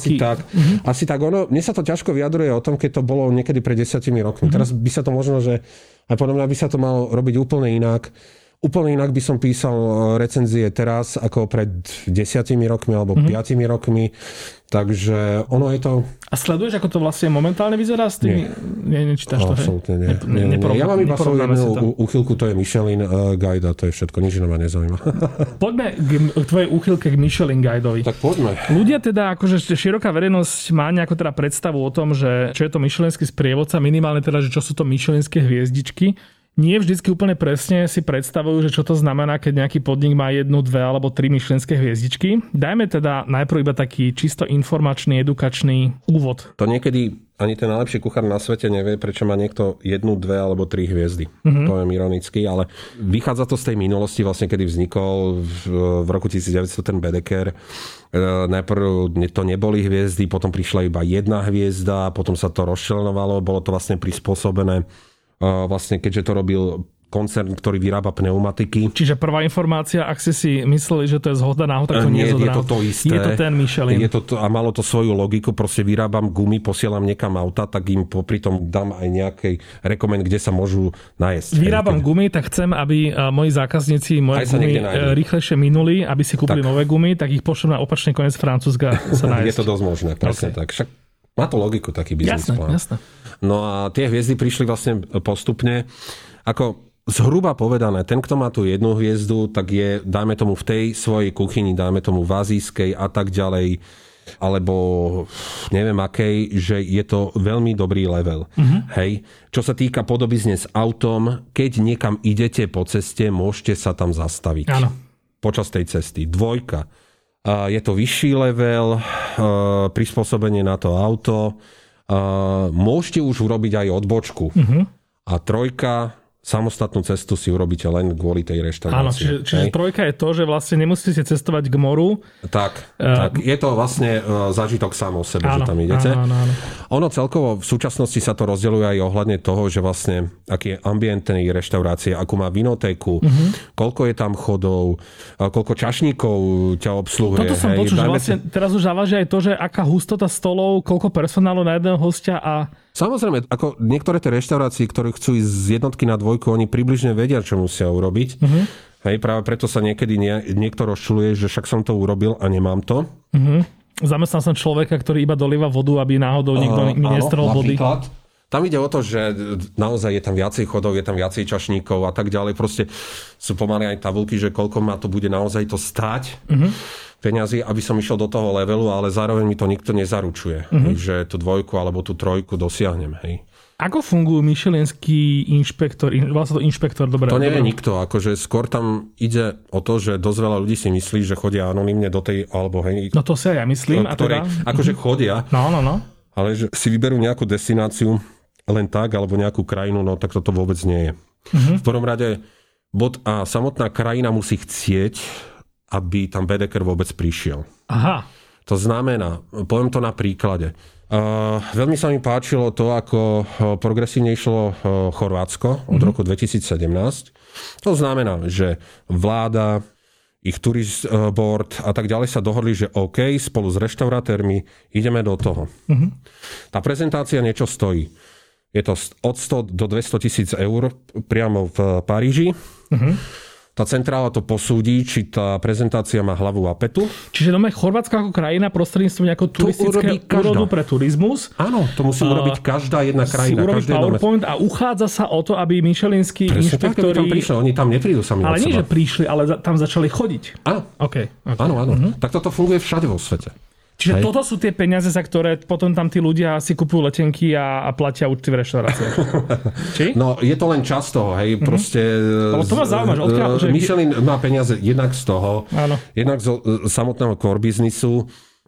B: Asi tak, mne sa to ťažko vyjadruje o tom, keď to bolo niekedy pred 10 rokmi. Teraz by sa to možno, že aj podľa mňa by sa to malo robiť úplne inak. Úplne inak by som písal recenzie teraz ako pred 10 rokmi alebo 5 rokmi. Takže ono je to...
A: A sleduješ, ako to vlastne momentálne vyzerá s tými... Nečítaš to,
B: absolútne nie. Ja mám iba svoju jednu úchylku, to je Michelin Guide a to je všetko. Nič ma nezaujíma.
A: Poďme k tvojej úchylke k Michelin Guideovi.
B: Tak poďme.
A: Ľudia teda, akože široká verejnosť má nejakú teda predstavu o tom, že čo je to michelinský sprievodca, minimálne teda, že čo sú to michelinské hviezdičky. Nie vždycky úplne presne si predstavujú, že čo to znamená, keď nejaký podnik má 1, 2 alebo 3 michelinské hviezdičky. Dajme teda najprv iba taký čisto informačný, edukačný úvod.
B: To niekedy ani ten najlepší kuchár na svete nevie, prečo má niekto 1, 2 alebo 3 hviezdy. Poviem ironicky, ale vychádza to z tej minulosti, vlastne kedy vznikol v roku 1900 ten Baedeker. Najprv to neboli hviezdy, potom prišla iba 1 hviezda, potom sa to rozčlenovalo, bolo to vlastne prispôsobené vlastne keďže to robil koncern, ktorý vyrába pneumatiky.
A: Čiže prvá informácia, ak si mysleli, že to je zhoda náhod, tak to nie je zhoda.
B: Je to to isté.
A: Je to ten Michelin.
B: A malo to svoju logiku, proste vyrábam gumy, posielam niekam auta, tak im popri tom dám aj nejaký rekomend, kde sa môžu najesť.
A: Vyrábam gumy, tak chcem, aby moji zákazníci moje gumy rýchlejšie minuli, aby si kúpili nové gumy, tak ich pošlem na opačný koniec Francúzska sa nájsť.
B: Je to dosť možné, presne tak. Však má to logiku, taký biznis plán.
A: Jasné.
B: No a tie hviezdy prišli vlastne postupne. Ako zhruba povedané, ten, kto má tú 1 hviezdu, tak je, dáme tomu v tej svojej kuchyni, dáme tomu v azijskej a tak ďalej, alebo neviem akej, že je to veľmi dobrý level. Hej. Čo sa týka podobizne s autom, keď niekam idete po ceste, môžete sa tam zastaviť.
A: Áno.
B: Počas tej cesty. 2. Je to vyšší level, prispôsobenie na to auto. Môžete už urobiť aj odbočku. A 3, samostatnú cestu si urobíte len kvôli tej reštaurácii.
A: Áno, čiže 3 je to, že vlastne nemusíte cestovať k moru.
B: Tak. Je to vlastne zážitok sám o sebe,
A: áno,
B: že tam idete.
A: Áno.
B: Ono celkovo v súčasnosti sa to rozdeľuje aj ohľadne toho, že vlastne aký je ambient tej reštaurácie, akú má vinotéku, koľko je tam chodov, koľko čašníkov ťa obsluhuje.
A: Toto som počul, že vlastne teraz už závaží aj to, že aká hustota stolov, koľko personálu na jedného hostia a
B: Samozrejme, ako niektoré tie reštaurácie, ktoré chcú ísť z jednotky na dvojku, oni približne vedia, čo musia urobiť. Hej, práve preto sa niekedy niekto rozčuluje, že však som to urobil a nemám to.
A: Zamestnal som človeka, ktorý iba dolieva vodu, aby náhodou nikto mi nestrhol body.
B: Tam ide o to, že naozaj je tam viacej chodov, je tam viacej čašníkov a tak ďalej. Proste sú pomaly aj tabulky, že koľko ma to bude naozaj to stáť peňazí, aby som išiel do toho levelu, ale zároveň mi to nikto nezaručuje, že tú dvojku alebo tú trojku dosiahnem. Hej.
A: Ako fungujú michelinskí inšpektori? Vlastne to inšpektor, dobre.
B: To nevie nikto, akože skôr tam ide o to, že dosť veľa ľudí si myslí, že chodia anonymne do tej, alebo hej.
A: No to sa ja myslím.
B: Akože chodia,
A: no.
B: Ale že si vyberú nejakú destináciu len tak, alebo nejakú krajinu, no tak toto vôbec nie je. V prvom rade bod A, samotná krajina musí chcieť, aby tam Bedeker vôbec prišiel.
A: Aha.
B: To znamená, poviem to na príklade. Veľmi sa mi páčilo to, ako progresívne išlo Chorvátsko od roku 2017. To znamená, že vláda, ich tourist board a tak ďalej sa dohodli, že OK, spolu s reštauratérmi ideme do toho. Tá prezentácia niečo stojí. Je to od 100 do 200 000 eur priamo v Paríži. Tá centrála to posúdi, či tá prezentácia má hlavu a petu.
A: Čiže Chorvátska ako krajina prostredníctvom nejakého turistického úrodu pre turizmus.
B: Áno, to musí urobiť každá jedna krajina.
A: Si urobí PowerPoint a uchádza sa o to, aby michelinskí inšpektori...
B: Tam prišli, oni tam neprídu sami od seba.
A: Ale nie, že prišli, ale tam začali chodiť.
B: Áno.
A: Okay.
B: Áno. Tak toto funguje všade vo svete.
A: Čiže toto sú tie peniaze, za ktoré potom tam tí ľudia si kupujú letenky a platia účty v reštauráciách. Či?
B: No, je to len čas toho, hej, proste...
A: Ale to ma zaujíma, že
B: Michelin má peniaze jednak z toho, jednak zo samotného core biznisu,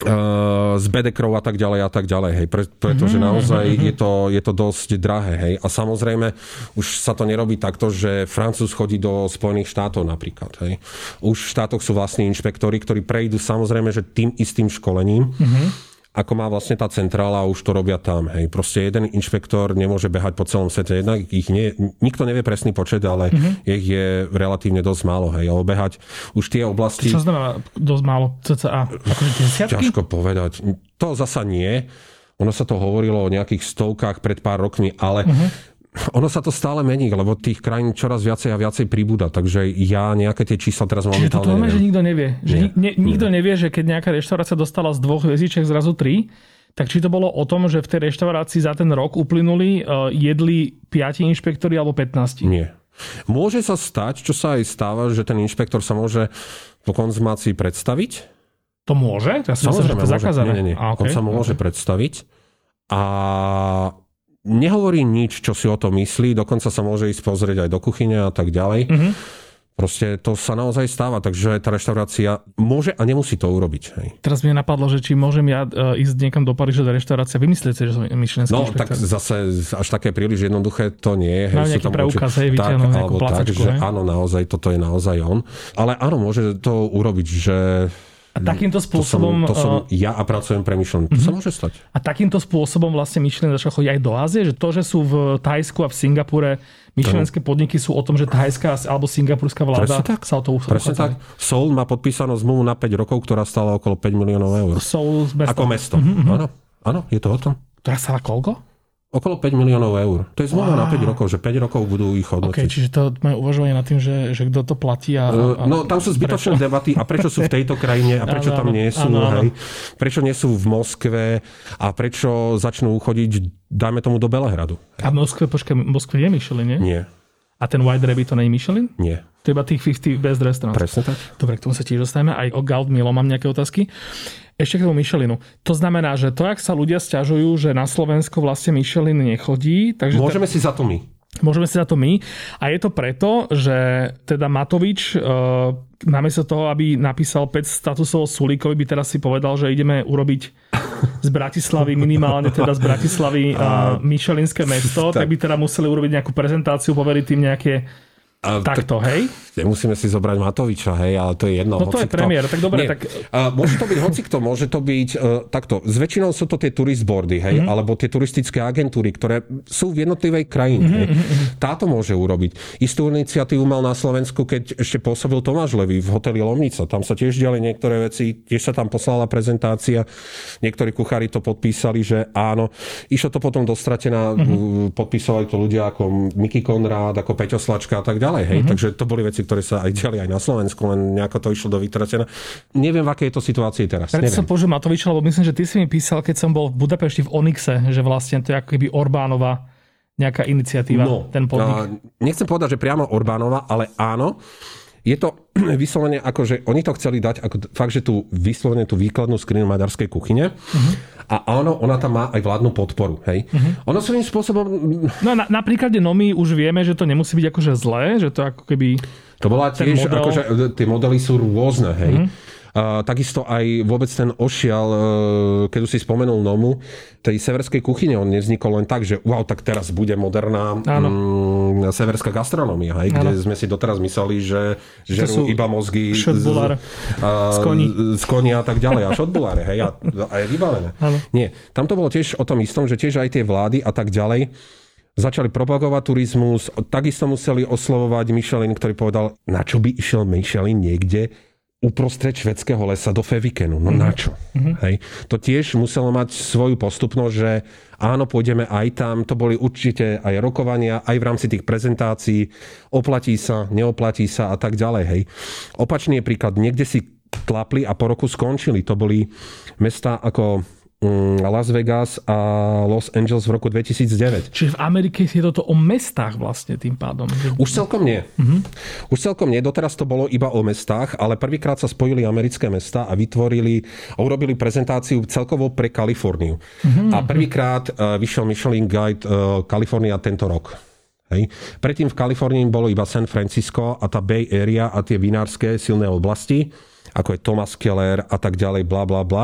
B: z Bedekrov a tak ďalej, hej, pretože naozaj je to dosť drahé, hej, a samozrejme už sa to nerobí takto, že Francúz chodí do Spojených štátov napríklad, hej. Už v štátoch sú vlastní inšpektori, ktorí prejdú samozrejme, že tým istým školením, ako má vlastne tá centrála a už to robia tam. Hej. Proste jeden inšpektor nemôže behať po celom svete. Jednak nikto nevie presný počet, ale ich je relatívne dosť málo. Hej. A obehať už tie oblasti...
A: Čo znamená dosť málo? CCA? Akože desiatky?
B: Ťažko povedať. To zasa nie. Ono sa to hovorilo o nejakých stovkách pred pár rokmi, ale ono sa to stále mení, lebo tých krajín čoraz viacej a viacej pribúda, takže ja nejaké tie čísla teraz momentálne neviem.
A: Čiže to že nikto nevie. Že nikto nevie, že keď nejaká reštaurácia dostala z 2 hviezdičiek zrazu 3, tak či to bolo o tom, že v tej reštaurácii za ten rok uplynulý jedli 5 inšpektori alebo 15?
B: Nie. Môže sa stať, čo sa aj stáva, že ten inšpektor sa môže po konzumácii predstaviť.
A: To môže?
B: Samozrejme,
A: to zakázané.
B: Nie. On sa môže predstaviť a nehovorí nič, čo si o tom myslí, dokonca sa môže ísť pozrieť aj do kuchyne a tak ďalej. Proste to sa naozaj stáva, takže tá reštaurácia môže a nemusí to urobiť. Hej.
A: Teraz mi napadlo, že či môžem ja ísť niekam do Paríža do reštaurácia, vymyslíte, že som michelinský inšpektor?
B: No, tak zase až také príliš jednoduché to nie je.
A: Mám nejaký preukaz, vyťahnú nejakú placačku.
B: Že áno, naozaj, toto je naozaj on. Ale áno, môže to urobiť, že...
A: A takýmto spôsobom...
B: To som ja a pracujem pre Michelin. To sa môže stať.
A: A takýmto spôsobom vlastne Michelin začal chodiť aj do Ázie? Že to, že sú v Thajsku a v Singapure michelinské podniky sú o tom, že thajská alebo singapurská vláda sa o to uchádza.
B: Presne tak. Seoul má podpísanú zmluvu na 5 rokov, ktorá stála okolo 5 miliónov eur.
A: Seoul mesto.
B: Ako mesto. Áno, je to o tom.
A: Ktorá stála koľko?
B: Okolo 5 miliónov eur. To je zmluva na 5 rokov, že 5 rokov budú ich hodnotiť.
A: Okay, čiže to majú uvažovanie nad tým, že kto to platí a
B: no, tam sú zbytočné debaty a prečo sú v tejto krajine a prečo tam nie sú. Hej. Prečo nie sú v Moskve a prečo začnú chodiť, dajme tomu, do Belehradu.
A: A v Moskve je Michelin, nie?
B: Nie.
A: A ten White Rabbit to nie je Michelin?
B: Nie.
A: To je iba tých 50 best restaurants.
B: Presne tak.
A: Dobre, k tomu sa tiež dostaneme. Aj o Gaudmilo mám nejaké otázky. Ešte k tomu Michelinu. To znamená, že to, ak sa ľudia sťažujú, že na Slovensko vlastne Michelin nechodí... Takže
B: Môžeme si za to my.
A: Môžeme si za to my. A je to preto, že teda Matovič namiesto toho, aby napísal 5 statusov Sulíkovi, by teraz si povedal, že ideme urobiť z Bratislavy, minimálne teda z Bratislavy Michelinské mesto, tak by teda museli urobiť nejakú prezentáciu, poveriť tým nejaké Takto, hej?
B: Nemusíme si zobrať Matoviča, hej, ale to je jedno.
A: No to je premiér, tak dobre. Tak...
B: Môže to byť hocikto, môže to byť takto. S väčšinou sú to tie turist boardy, hej, alebo tie turistické agentúry, ktoré sú v jednotlivej krajine. Hej. Táto môže urobiť. Istú iniciatívu mal na Slovensku, keď ešte pôsobil Tomáš Levý v hoteli Lomnica. Tam sa tiež diali niektoré veci, tiež sa tam poslala prezentácia. Niektorí kuchári to podpísali, že áno. Išlo to potom do stratená, podpísali to ľudia ako Miky Konrád, ako Peťo Slačka a tak ďalej. Hej. Takže to boli veci, ktoré sa aj diali aj na Slovensku, len nejako to išlo do vytratená. Neviem, v akej je to situácii teraz.
A: Preto som použil Matoviča, lebo myslím, že ty si mi písal, keď som bol v Budapešti v Onyxe, že vlastne to je ako keby Orbánova nejaká iniciatíva, ten podnik.
B: Nechcem povedať, že priamo Orbánova, ale áno. Je to vyslovene ako, že oni to chceli dať ako fakt, že tú vyslovene tú výkladnú skrinu maďarskej kuchyne. A áno, ona tam má aj vládnu podporu. Hej. Ono svojím spôsobom...
A: No na príklade Nomy už vieme, že to nemusí byť akože zlé, že to ako keby...
B: To bola tiež, model... akože tie modely sú rôzne, hej. Takisto aj vôbec ten ošial, keď si spomenul Nomu, tej severskej kuchyne, on nevznikol len tak, že wow, tak teraz bude moderná severská gastronómia, hej, kde sme si doteraz mysleli, že žerú iba mozgy z koní a tak ďalej, a šotbuláre, hej, a je vybavené. Nie, tam to bolo tiež o tom istom, že tiež aj tie vlády a tak ďalej začali propagovať turizmus, takisto museli oslovovať Michelin, ktorý povedal, na čo by išiel Michelin niekde uprostred švédskeho lesa do Fevikenu. No na čo? Hej. To tiež muselo mať svoju postupnosť, že áno, pôjdeme aj tam. To boli určite aj rokovania, aj v rámci tých prezentácií. Oplatí sa, neoplatí sa a tak ďalej. Hej. Opačný je príklad. Niekde si tlapli a po roku skončili. To boli mestá ako Las Vegas a Los Angeles v roku 2009.
A: Čiže v Amerike je toto o mestách vlastne tým pádom.
B: Už celkom nie. Už celkom nie. Doteraz to bolo iba o mestách, ale prvýkrát sa spojili americké mestá a urobili prezentáciu celkovo pre Kaliforniu. A prvýkrát vyšiel Michelin Guide Kalifornia tento rok. Hej. Predtým v Kalifornii bolo iba San Francisco a tá Bay Area a tie vinárske silné oblasti, ako je Thomas Keller a tak ďalej, bla bla bla.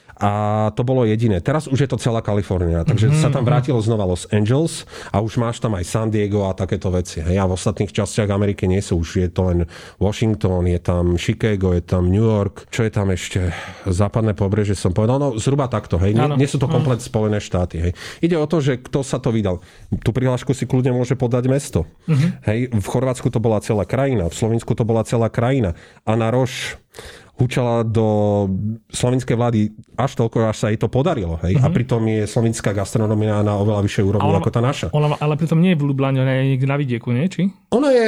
B: A to bolo jediné. Teraz už je to celá Kalifornia. Takže sa tam vrátilo znova Los Angeles a už máš tam aj San Diego a takéto veci. Hej. A v ostatných častiach Ameriky nie sú. Už je to len Washington, je tam Chicago, je tam New York. Čo je tam ešte? Západné pobrežie som povedal. No zhruba takto. Hej. Nie sú to komplet Spojené štáty. Hej. Ide o to, že kto sa to vydal. Tú prihlášku si kľudne môže podať mesto. Hej. V Chorvátsku to bola celá krajina. V Slovensku to bola celá krajina. A na Roš húčala do slovenskej vlády až toľko, až sa jej to podarilo. Hej? A pritom je slovenská gastronomia na oveľa vyššej úrovni ako tá naša.
A: Ale pritom nie je v Ljubljane, ona je niekde na vidieku, nie? Či?
B: Ona je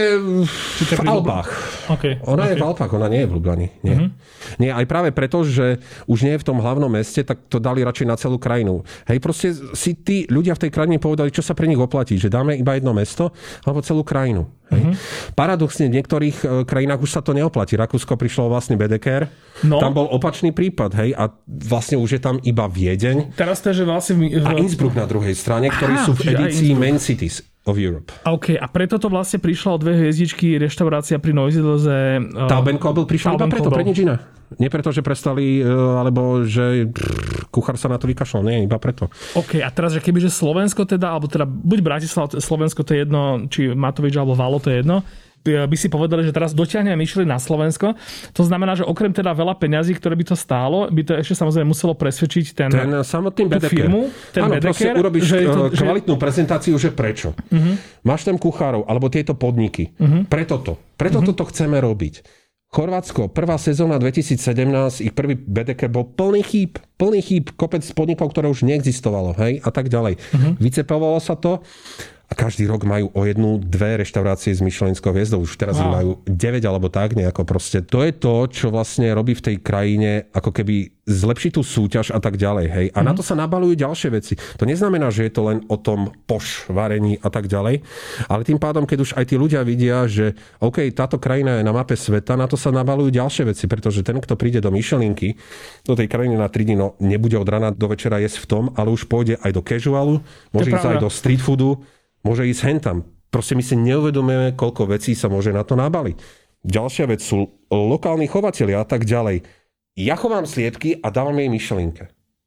B: v Alpách. Ona je v Alpách, ona nie je v Ljubljani. Nie, aj práve preto, že už nie je v tom hlavnom meste, tak to dali radšej na celú krajinu. Hej, proste si tí ľudia v tej krajine povedali, čo sa pre nich oplatí, že dáme iba jedno mesto alebo celú krajinu. Hej. Paradoxne v niektorých krajinách už sa to neoplatí. Rakúsko prišlo vlastný Bedeker. Tam bol opačný prípad, hej, a vlastne už je tam iba Viedeň.
A: Teraz to je, že vlastne
B: a Innsbruck na druhej strane, ktorí sú v edícii Main Cities of Europe.
A: OK, a preto to vlastne prišlo o 2 hviezdičky reštaurácia pri Neusiedlze.
B: Taubenkobel prišlo iba preto, pre nič iné. Nie preto, že prestali, alebo že kuchár sa na to vykašľal. Nie, iba preto.
A: OK, a teraz, že kebyže Slovensko teda, alebo teda buď Bratislava, Slovensko to je jedno, či Matovič alebo Valo to je jedno, by si povedali, že teraz dotiahne Michelin na Slovensko. To znamená, že okrem teda veľa peňazí, ktoré by to stálo, by to ešte samozrejme muselo presvedčiť ten
B: samotný
A: firmu.
B: Áno, proste urobíš kvalitnú prezentáciu, že prečo. Máš tam kuchárov, alebo tieto podniky. Preto toto chceme robiť. Chorvátsko, prvá sezóna 2017, ich prvý BDK bol plný chýb, kopec podnikov, ktoré už neexistovalo, hej, a tak ďalej. Vycepovalo sa to a každý rok majú o 1-2 reštaurácie s Michelinskou hviezdou. Už teraz majú 9 alebo tak nejako proste. To je to, čo vlastne robí v tej krajine, ako keby zlepšiť tú súťaž a tak ďalej. Hej. A na to sa nabalujú ďalšie veci. To neznamená, že je to len o tom varení a tak ďalej. Ale tým pádom, keď už aj tí ľudia vidia, že OK, táto krajina je na mape sveta, na to sa nabalujú ďalšie veci. Pretože ten, kto príde do Michelinky, do tej krajiny na 3 dní, no nebude od rana do večera jesť v tom, ale už pôjde aj do casualu, môže ísť aj do street foodu, môže ísť hentam. Proste my si neuvedomujeme, koľko vecí sa môže na to nabaliť. Ďalšia vec sú lokálni chovatelia a tak ďalej. Ja chovám sliepky a dávam jej Michelinke.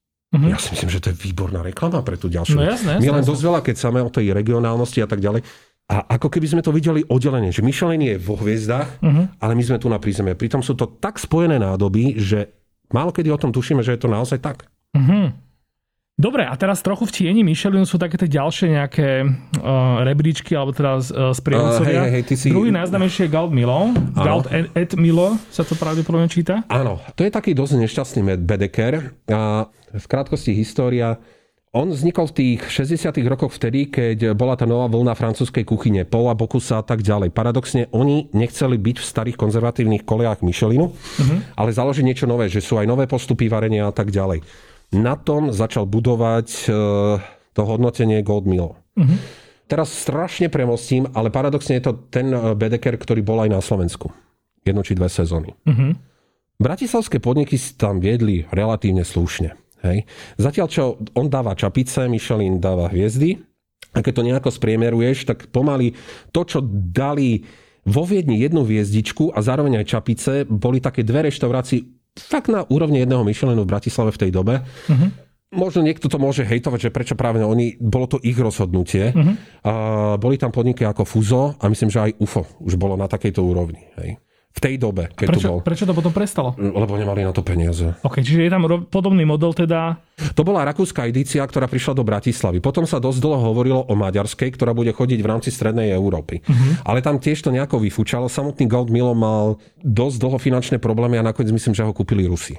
B: Ja si myslím, že to je výborná reklama pre tú ďalšiu.
A: No jasné,
B: my len dosť veľa, keď sa o tej regionálnosti a tak ďalej, A ako keby sme to videli oddelenie, že Michelin je vo hviezdách, ale my sme tu na prízemie. Pritom sú to tak spojené nádoby, že málo kedy o tom tušíme, že je to naozaj tak.
A: Dobre, a teraz trochu v tieni Michelinu sú také tie ďalšie nejaké rebríčky, alebo teda sprievodcovia. Druhý najznámejší je Gault Millau. Gault et Millau sa to pravdepodobne číta.
B: Áno, to je taký dosť nešťastný Baedeker. A v krátkosti história. On vznikol v tých 60. rokoch vtedy, keď bola tá nová vlna francúzskej kuchyne, Paula Bocusa a tak ďalej. Paradoxne, oni nechceli byť v starých konzervatívnych kolejách Michelinu, ale založiť niečo nové, že sú aj nové postupy varenia a tak ďalej. Na tom začal budovať to hodnotenie Gault Millau. Teraz strašne premostím, ale paradoxne je to ten Baedeker, ktorý bol aj na Slovensku. 1 či 2 sezóny. Bratislavské podniky si tam viedli relatívne slušne. Hej. Zatiaľ, čo on dáva čapice, Michelin dáva hviezdy. A keď to nejako spriemeruješ, tak pomaly to, čo dali vo Viedni 1 hviezdičku a zároveň aj čapice, boli také 2 reštaurácie fakt na úrovni 1 Michelinu v Bratislave v tej dobe. Možno niekto to môže hejtovať, že prečo práve oni, bolo to ich rozhodnutie. Boli tam podniky ako Fuso a myslím, že aj UFO už bolo na takejto úrovni. Hej. V tej dobe, keď
A: prečo,
B: to bol.
A: Prečo to potom prestalo?
B: Lebo nemali na to peniaze.
A: OK, čiže je tam podobný model teda?
B: To bola rakúska edícia, ktorá prišla do Bratislavy. Potom sa dosť dlho hovorilo o maďarskej, ktorá bude chodiť v rámci strednej Európy. Ale tam tiež to nejako vyfúčalo. Samotný Gault Millau mal dosť dlho finančné problémy a nakoniec myslím, že ho kúpili Rusi.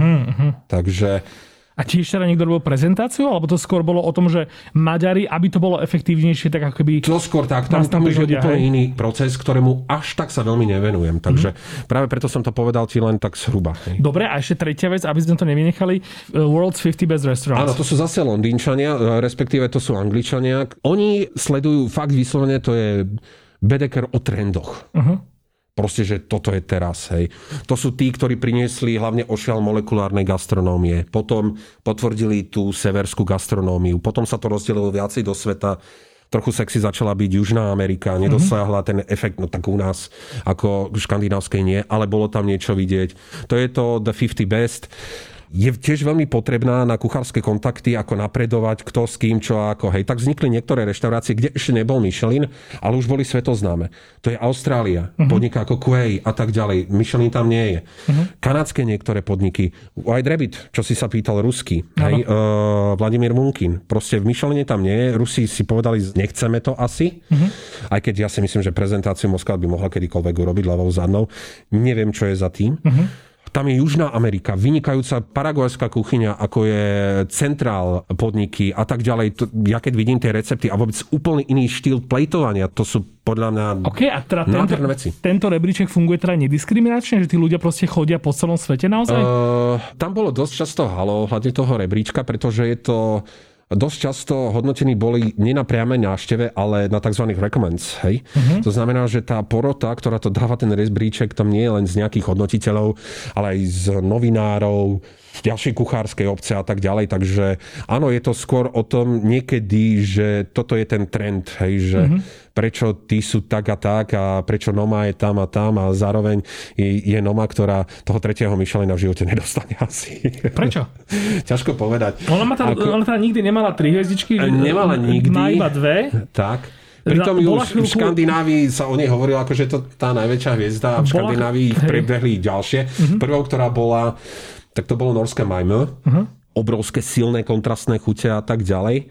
B: Takže...
A: A tiež teda niekto robil prezentáciu? Alebo to skôr bolo o tom, že Maďari, aby to bolo efektívnejšie, tak ako keby...
B: To skôr tak. Tam je úplne iný proces, ktorému až tak sa veľmi nevenujem. Takže práve preto som to povedal ti len tak zhruba.
A: Dobre, a ešte tretia vec, aby sme to nevynechali. World's 50 Best Restaurants.
B: Áno, to sú zase Londýnčania, respektíve to sú Angličania. Oni sledujú fakt vyslovene, to je Baedeker o trendoch. Proste, že toto je teraz. Hej. To sú tí, ktorí priniesli hlavne ošiaľ molekulárnej gastronómie. Potom potvrdili tú severskú gastronómiu. Potom sa to rozdelilo viacej do sveta. Trochu sexy začala byť Južná Amerika. Nedosiahla ten efekt, no tak u nás ako škandinávskej nie, ale bolo tam niečo vidieť. To je to The 50 Best. Je tiež veľmi potrebná na kuchárske kontakty, ako napredovať, kto s kým, čo a ako. Hej, tak vznikli niektoré reštaurácie, kde ešte nebol Michelin, ale už boli svetoznáme. To je Austrália, podniky ako Quay a tak ďalej. Michelin tam nie je. Kanadské niektoré podniky, White Rabbit, čo si sa pýtal, ruský, hej, Vladimír Munkin. Proste v Micheline tam nie je. Rusi si povedali, nechceme to asi. Aj keď ja si myslím, že prezentáciu Moskva by mohla kedykoľvek urobiť ľavou zadnou. Neviem, čo je za tým. Tam je Južná Amerika, vynikajúca paraguajská kuchyňa, ako je Centrál podniky a tak ďalej. Ja keď vidím tie recepty a vôbec úplne iný štýl plejtovania, to sú podľa mňa nádherné veci.
A: Tento rebríček funguje teda nediskriminačne, že tí ľudia proste chodia po celom svete naozaj?
B: Tam bolo dosť často halo hľadne toho rebríčka, pretože je to... Dosť často hodnotení boli nie na priamej návšteve, ale na tzv. Recommends. Hej? To znamená, že tá porota, ktorá to dáva ten rebríček, tam nie je len z nejakých hodnotiteľov, ale aj z novinárov, ďalšej kuchárskej obce a tak ďalej. Takže áno, je to skôr o tom niekedy, že toto je ten trend, hej, že prečo tí sú tak a prečo Noma je tam a zároveň je Noma, ktorá toho 3. Michelina v živote nedostane asi.
A: Prečo?
B: Ťažko povedať.
A: Ona teda nikdy nemala 3 hviezdičky.
B: Nemala nikdy.
A: Má iba 2.
B: Tak. Pritom už v Škandinávii sa o nej hovorilo, ako že to tá najväčšia hviezda a v Škandinávii prebehli ďalšie. Prvou, ktorá bola, tak to bolo norské Malmö. Obrovské silné kontrastné chute a tak ďalej.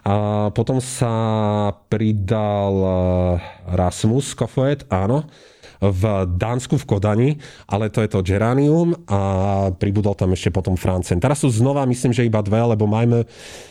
B: A potom sa pridal Rasmus Kofoed, áno, v Dánsku v Kodani, ale to je to Geranium a pribudol tam ešte potom Francen. Teraz sú znova, myslím, že iba 2, lebo Malmö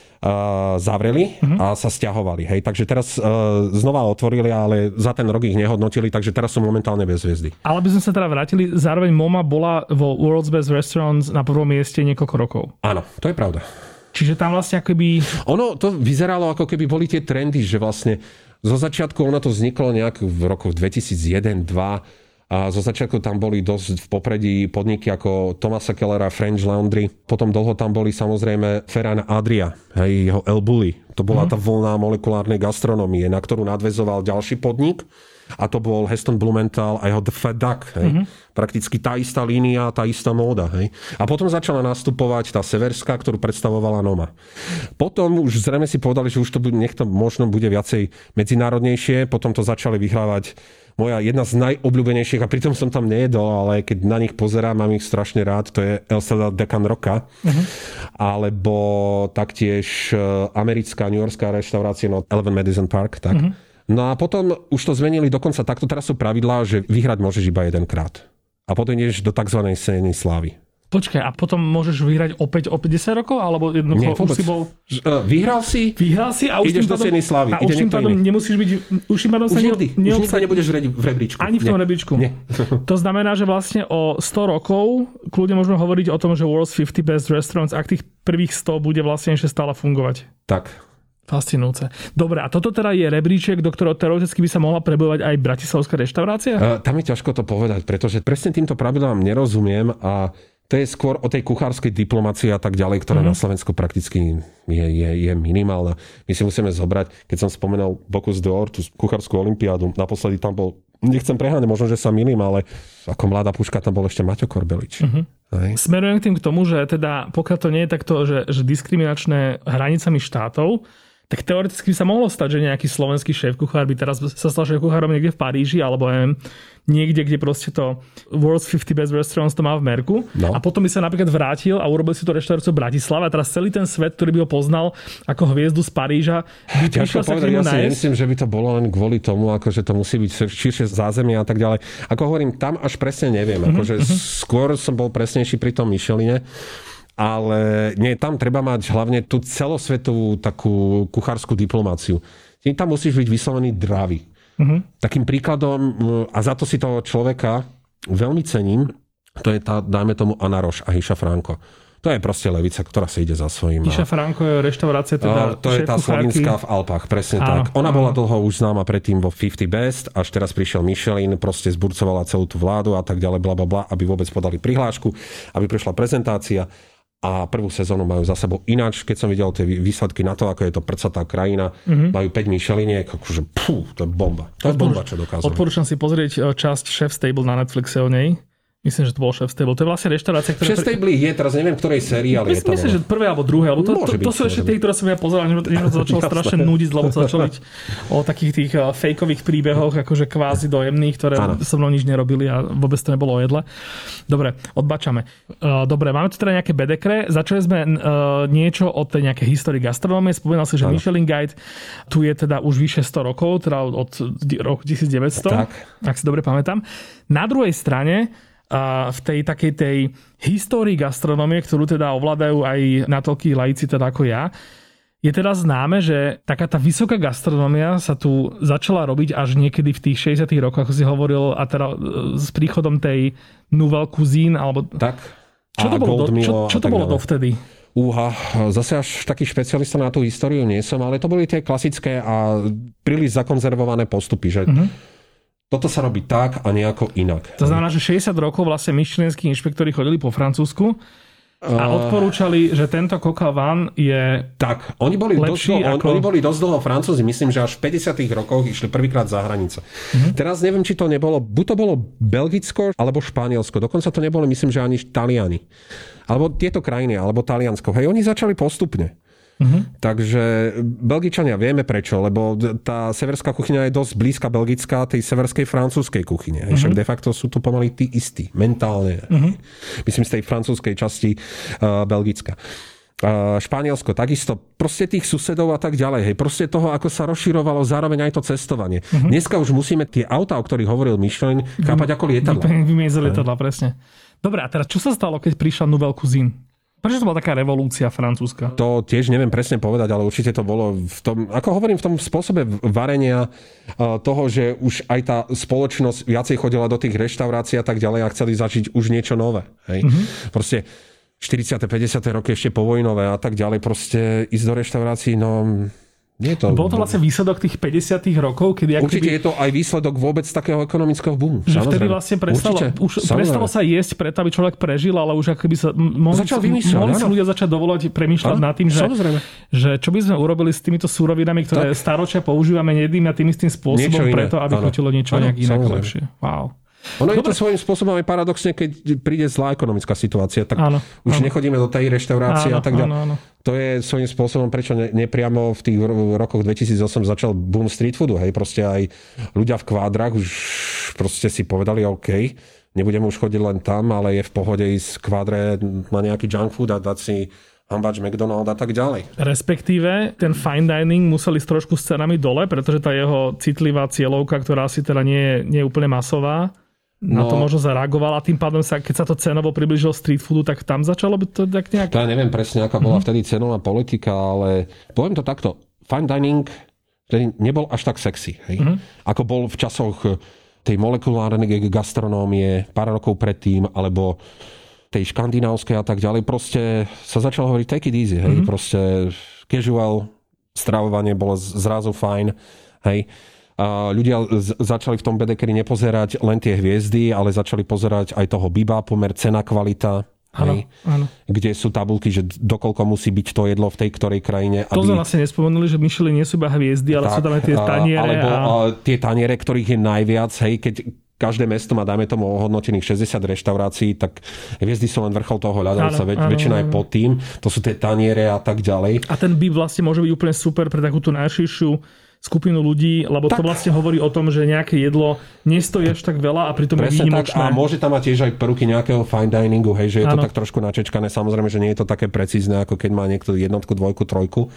B: zavreli a sa stiahovali. Hej. Takže teraz znova otvorili, ale za ten rok ich nehodnotili, takže teraz sú momentálne bez hviezdy. Ale
A: by sme sa teda vrátili, zároveň MoMA bola vo World's Best Restaurants na prvom mieste niekoľko rokov.
B: Áno, to je pravda.
A: Čiže tam vlastne akoby...
B: Ono to vyzeralo, ako keby boli tie trendy, že vlastne zo začiatku ono to vzniklo nejak v rokoch 2001-2002 a zo začiatku tam boli dosť v popredí podniky ako Thomasa Kellera, French Laundry. Potom dlho tam boli samozrejme Ferran Adria, hej, jeho El Bulli. To bola tá voľná molekulárnej gastronómie, na ktorú nadväzoval ďalší podnik. A to bol Heston Blumenthal a jeho The Fat Duck. Hej. Prakticky tá istá línia, tá istá móda. Hej. A potom začala nastupovať tá severská, ktorú predstavovala Noma. Potom už zrejme si povedali, že už to niekto možno bude viacej medzinárodnejšie. Potom to začali vyhrávať moja jedna z najobľúbenejších, a pritom som tam nejedol, ale keď na nich pozerám, mám ich strašne rád, to je El Sadar Deccan Rocca. Alebo taktiež americká, newyorská reštaurácia no 11 Madison Park. Tak. No a potom už to zmenili dokonca takto. Teraz sú pravidlá, že vyhrať môžeš iba jedenkrát. A potom ideš do tzv. Scény slávy.
A: Počkaj, a potom môžeš vyhrať opäť o 50 rokov? Alebo jednoducho už si bol...
B: Vyhral si a
A: ideš
B: do Scény slávy.
A: A už tým pádom nemusíš byť... Už tým pádom sa
B: nikdy nebudeš v rebríčku.
A: Ani v tom rebríčku.
B: Nie.
A: To znamená, že vlastne o 100 rokov kľudne môžeme hovoriť o tom, že World's 50 Best Restaurants, ak tých prvých 100 bude vlastne ešte stále fungovať.
B: Tak.
A: Fascinujúce. Dobre, a toto teda je rebríček, do ktorého teoreticky by sa mohla prebojovať aj bratislavská reštaurácia?
B: Tam je ťažko to povedať, pretože presne týmto pravidlám nerozumiem a to je skôr o tej kuchárskej diplomácii a tak ďalej, ktorá na Slovensku prakticky je minimálna. My si musíme zobrať, keď som spomenul Bocuse d'Or, tú kuchárskú olympiádu, naposledy tam bol, nechcem preháňať, možno, že sa milím, ale ako mladá puška tam bol ešte Maťo Korbelič.
A: Smerujem tým k tomu, že teda pokiaľ to nie je takto, že diskriminačné hranicami štátov, tak teoreticky by sa mohlo stať, že nejaký slovenský šéf-kuchár by teraz sa stal šéf-kuchárom niekde v Paríži, alebo neviem, niekde, kde proste to World's 50 Best Restaurants to má v merku. No. A potom by sa napríklad vrátil a urobil si to reštauráciu v Bratislave a teraz celý ten svet, ktorý by ho poznal ako hviezdu z Paríža, by prišiel sa k nemu nájsť. Ja si nemyslím, že by to bolo len kvôli tomu, akože to musí byť širšie zázemie a tak ďalej. Ako hovorím, tam až presne neviem. Akože skôr som bol presnejší pri tom Micheline. Ale nie, tam treba mať hlavne tú celosvetovú takú kuchárskú diplomáciu. Ty tam musíš byť vyslovený dravý. Takým príkladom, a za to si toho človeka veľmi cením, to je tá, dajme tomu, Anna Roš a Hiša Franko. To je proste levica, ktorá sa ide za svojím. Hiša Franko je reštaurácia, teda
B: to je tá slovinská v Alpách, presne tak. Ona bola dlho už známa predtým vo 50 Best, až teraz prišiel Michelin, proste zburcovala celú tú vládu a tak ďalej, blablabla, aby vôbec podali prihlášku, aby prišla prezentácia. A prvú sezónu majú za sebou ináč, keď som videl tie výsledky na to, ako je to prcatá krajina, majú 5 Micheliniek, akože to je bomba. To je bomba, čo dokázali.
A: Odporúčam si pozrieť časť Chef's Table na Netflixe o nej. Myslím, že to bol Chef's Table. To je vlastne reštaurácia, ktorá...
B: Chef's Table je, teraz neviem, ktorej sérii, ale je tam.
A: Myslím, že prvé alebo druhé, alebo to sú ešte tie, ktoré som ja pozeral, že to začalo strašne nudiť, lebo to začalo byť o takých tých fejkových príbehoch, akože kvázi dojemných, ktoré so mnou nič nerobili a vôbec to nebolo o jedle. Dobre, odbačame. Dobre, máme tu teda nejaké bedekre. Začali sme niečo od tej nejakej histórii gastronómie. Spomínal si, že Michelin Guide tu je teda už vyše 100 rokov, teda od roku 1900, tak. Ak si dobre pamätám. Na druhej strane v tej takej tej histórii gastronómie, ktorú teda ovládajú aj natoľkí laici teda ako ja, je teda známe, že taká tá vysoká gastronómia sa tu začala robiť až niekedy v tých 60. rokoch, ako si hovoril, a teda s príchodom tej Nouvelle Cuisine, alebo... Tak. Čo to bolo dovtedy?
B: Zase až taký špecialista na tú históriu nie som, ale to boli tie klasické a príliš zakonzervované postupy, že... Toto sa robí tak a nejako inak.
A: To znamená, že 60 rokov vlastne michelinskí inšpektori chodili po Francúzsku a odporúčali, že tento coq au vin je
B: tak. Oni boli dosť dlho Francúzi, myslím, že až v 50. rokoch išli prvýkrát za hranice. Teraz neviem, či to nebolo, buď to bolo Belgicko, alebo Španielsko. Dokonca to nebolo, myslím, že ani Taliani. Alebo tieto krajiny, alebo Taliansko. Hej, oni začali postupne. Takže Belgičania vieme prečo, lebo tá severská kuchyňa je dosť blízka belgická tej severskej francúzskej kuchyne. Však de facto sú to pomaly tí istí, mentálne. Myslím z tej francúzskej časti Belgická. Španielsko takisto, proste tých susedov a tak ďalej. Hej, proste toho, ako sa rozširovalo zároveň aj to cestovanie. Dneska už musíme tie autá, o ktorých hovoril Michelin, chápať ako lietadla.
A: Vymiezli lietadla, presne. Dobre, a teraz čo sa stalo, keď prišla Nouvelle Cuisine? Prečo to bola taká revolúcia francúzska?
B: To tiež neviem presne povedať, ale určite to bolo v tom, ako hovorím, v tom spôsobe varenia toho, že už aj tá spoločnosť viacej chodila do tých reštaurácií a tak ďalej a chceli zažiť už niečo nové. Hej? Proste 40. 50. roky ešte povojnové a tak ďalej, proste ísť do reštaurácií, no
A: Bol to vlastne výsledok tých 50. rokov, kedy...
B: Určite je to aj výsledok vôbec takého ekonomického boomu.
A: Že vtedy vlastne prestalo sa jesť preto, aby človek prežil, ale už akoby sa mohli sa ľudia začať dovolať premýšľať nad tým, že čo by sme urobili s týmito súrovinami, ktoré staročia používame jedným a tým istým spôsobom preto, aby chutilo niečo nejak inak lepšie. Wow.
B: Ono je to svojím spôsobom aj paradoxne, keď príde zlá ekonomická situácia, tak už nechodíme do tej reštaurácie a tak ďalej. To je svojím spôsobom, prečo nepriamo v tých rokoch 2008 začal boom street foodu. Hej, proste aj ľudia v kvádrach už proste si povedali, OK, nebudeme už chodiť len tam, ale je v pohode ísť v kvádre na nejaký junk food a dať si hambač McDonald a tak ďalej.
A: Respektíve ten fine dining musel ísť trošku s cenami dole, pretože tá jeho citlivá cieľovka, ktorá si teda nie je úplne masová, na to možno zareagoval a tým pádom keď sa to cenovo priblížilo street foodu, tak tam začalo by to tak nejak...
B: Ja neviem presne, aká bola vtedy cenová politika, ale poviem to takto. Fine dining vtedy nebol až tak sexy. Hej? Ako bol v časoch tej molekulárnej gastronómie pár rokov predtým, alebo tej škandinávskej a tak ďalej. Proste sa začalo hovoriť take it easy. Hej? Proste casual stravovanie bolo zrazu fajn. Hej? A ľudia začali v tom bedekeri nepozerať len tie hviezdy, ale začali pozerať aj toho biba, pomer cena, kvalita. Áno. Kde sú tabulky, že dokoľko musí byť to jedlo v tej ktorej krajine.
A: To sme vlastne nespomenuli, že Michelin nie sú iba hviezdy, ale sú tam aj tie taniere.
B: Alebo tie taniere, ktorých je najviac, hej, keď každé mesto má, dajme tomu, ohodnotených 60 reštaurácií, tak hviezdy sú len vrchol toho ľadovca, väčšina je pod tým. To sú tie taniere a tak ďalej.
A: A ten bib vlastne môže byť úplne super pre takúto najširšiu skupinu ľudí, lebo to vlastne hovorí o tom, že nejaké jedlo nestojí až tak veľa a pritom je výnimočné.
B: A môže tam mať tiež aj prvky nejakého fine diningu, hej, že je to tak trošku načečkané. Samozrejme, že nie je to také precízne, ako keď má niekto jednotku, dvojku, trojku.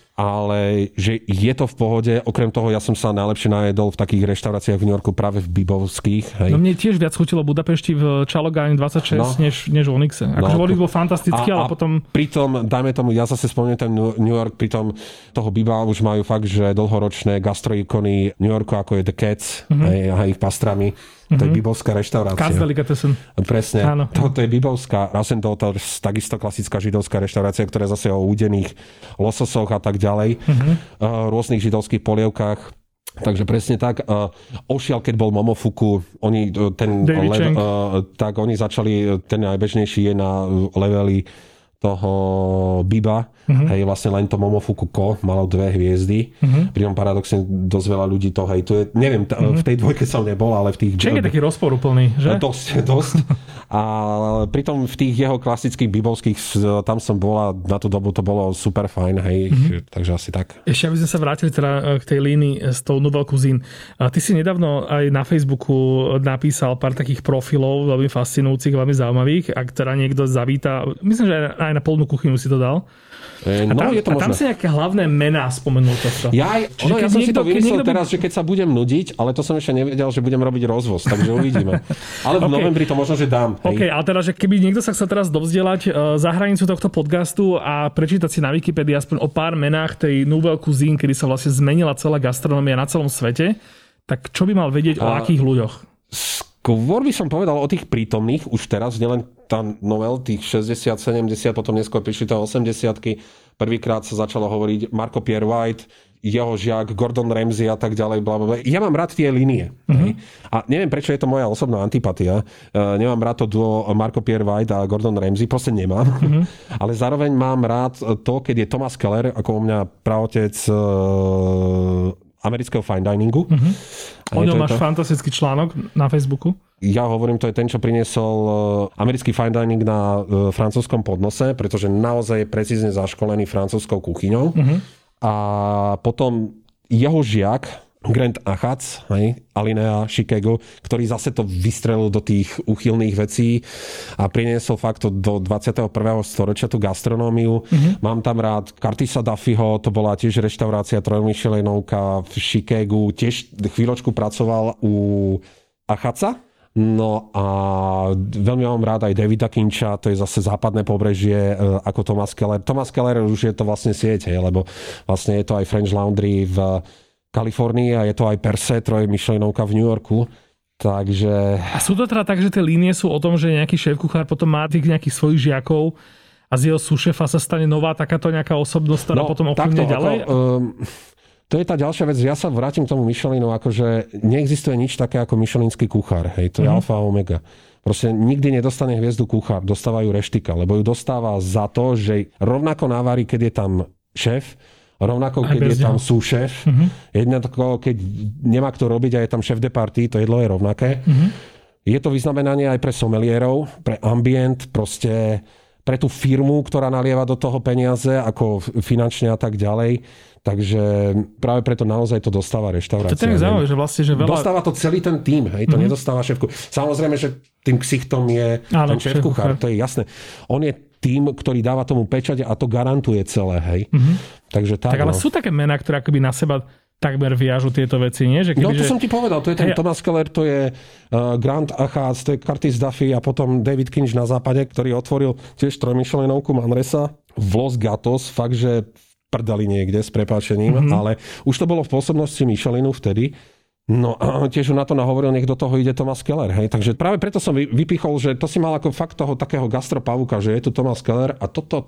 B: Ale že je to v pohode. Okrem toho, ja som sa najlepšie najedol v takých reštauráciách v New Yorku práve v bibovských. Hej.
A: No mne tiež viac chutilo Budapešti v Chalogáň 26 než v Onyxe. Akože Onyx bol fantastický, ale potom...
B: Pritom, dajme tomu, ja zase spomínam ten New York, pritom toho biba už majú fakt, že dlhoročné gastroikony New Yorku, ako je The Cats, a ich pastrami. To je bibovská reštaurácia.
A: Katz Delicatessen.
B: Presne. To je bibovská. Rasen Daughters, takisto klasická židovská reštaurácia, ktorá je zase o údených lososoch a tak ďalej. Rôznych židovských polievkách. Takže presne tak. Ošial, keď bol Momofuku, oni začali, ten najbežnejší je na leveli toho biba. Hej, vlastne len to Momofuku malo 2 hviezdy. Pritom paradoxne dosť veľa ľudí to hejtuje. Neviem, v tej dvojke som nebol, ale v tých...
A: Čiže je taký rozporuplný, že?
B: Dosť. A pritom v tých jeho klasických bibovských, tam som bola, na tú dobu to bolo super fajn, hej, takže asi tak. Ešte
A: aby sme sa vrátili teda k tej línii s tou Nouvelle Cuisine. Ty si nedávno aj na Facebooku napísal pár takých profilov, veľmi fascinujúcich, veľmi zaujímavých, ak teda niekto zavíta, myslím, že aj na Polnú kuchyňu si to dal. Tam si nejaké hlavné mená spomenul to.
B: Ja som si to vymyslel teraz, že keď sa budem nudiť, ale to som ešte nevedel, že budem robiť rozvoz, takže uvidíme. Ale v novembri to možno, že dám.
A: OK, ale teda, že keby niekto sa chcel teraz dovzdelať za hranicu tohto podcastu a prečítať si na Wikipedii aspoň o pár menách tej Nouvelle Cuisine, kedy sa vlastne zmenila celá gastronomia na celom svete, tak čo by mal vedieť o akých ľuďoch?
B: Skôr by som povedal o tých prítomných už teraz, nielen tá novel, tých 60, 70, potom neskôr prišli to 80-ky. Prvýkrát sa začalo hovoriť Marco Pierre White, jeho žiak, Gordon Ramsay a tak ďalej. Blablabla. Ja mám rád tie línie. A neviem, prečo je to moja osobná antipatia. Nemám rád to duo Marco Pierre White a Gordon Ramsay, proste nemám. Ale zároveň mám rád to, keď je Thomas Keller, ako u mňa praotec amerického fine diningu.
A: O ňom máš fantastický článok na Facebooku.
B: Ja hovorím, to je ten, čo priniesol americký fine dining na francúzskom podnose, pretože naozaj je precízne zaškolený francúzskou kuchyňou. A potom jeho žiak, Grant Achatz, Alinea Chicago, ktorý zase to vystrelil do tých úchylných vecí a priniesol fakt do 21. storočia tú gastronómiu. Mám tam rád Curtisa Duffyho, to bola tiež reštaurácia trojmyšelenovka v Chicagu, tiež chvíľočku pracoval u Achatza. No a veľmi mám rád aj Davida Kincha, to je zase západné pobrežie ako Thomas Keller. Thomas Keller už je to vlastne sieť, lebo vlastne je to aj French Laundry v Kalifornii a je to aj Per Se, trojmyšelenovka v New Yorku. Takže...
A: A sú to teda tak, že tie línie sú o tom, že nejaký šéf-kuchár potom má tých nejakých svojich žiakov a z jeho súšefa sa stane nová takáto nejaká osobnosť, ktorá potom ovplyvňuje ďalej?
B: To je tá ďalšia vec. Ja sa vrátim k tomu Michelinu, akože neexistuje nič také ako michelinský kuchár. Hej, to je alfa a omega. Proste nikdy nedostane hviezdu kuchár, dostávajú reštika, lebo ju dostáva za to, že rovnako návarí, keď je tam šéf, rovnako keď je tam súšéf. Jednako, keď nemá kto robiť a je tam šéf de partie, to jedlo je rovnaké. Je to vyznamenanie aj pre somelierov, pre ambient, proste pre tú firmu, ktorá nalieva do toho peniaze, ako finančne a tak ďalej. Takže práve preto naozaj to dostáva reštaurácia.
A: To je zaujímavé, že vlastne, že veľa...
B: Dostáva to celý ten tím, hej, to nedostáva šéfku. Samozrejme, že tým ksichtom je ten šéf-kuchár, to je jasné. On je tým, ktorý dáva tomu pečať a to garantuje celé, hej. Takže
A: tak ale sú také mená, ktoré akoby na seba takmer viažu tieto veci, nie? Že keby,
B: to som ti povedal, to je ten Thomas Keller, to je Grant Achatz, to je Curtis Duffy a potom David Kinch na západe, ktorý otvoril tiež trojmyšlenovku Manresa v Los Gatos, fakt, že prdali niekde s prepáčením, ale už to bolo v pôsobnosti Michelinu vtedy. No a tiež na to nahovoril, nech do toho ide Thomas Keller. Hej. Takže práve preto som vypichol, že to si mal ako fakt toho takého gastropavuka, že je tu Thomas Keller a toto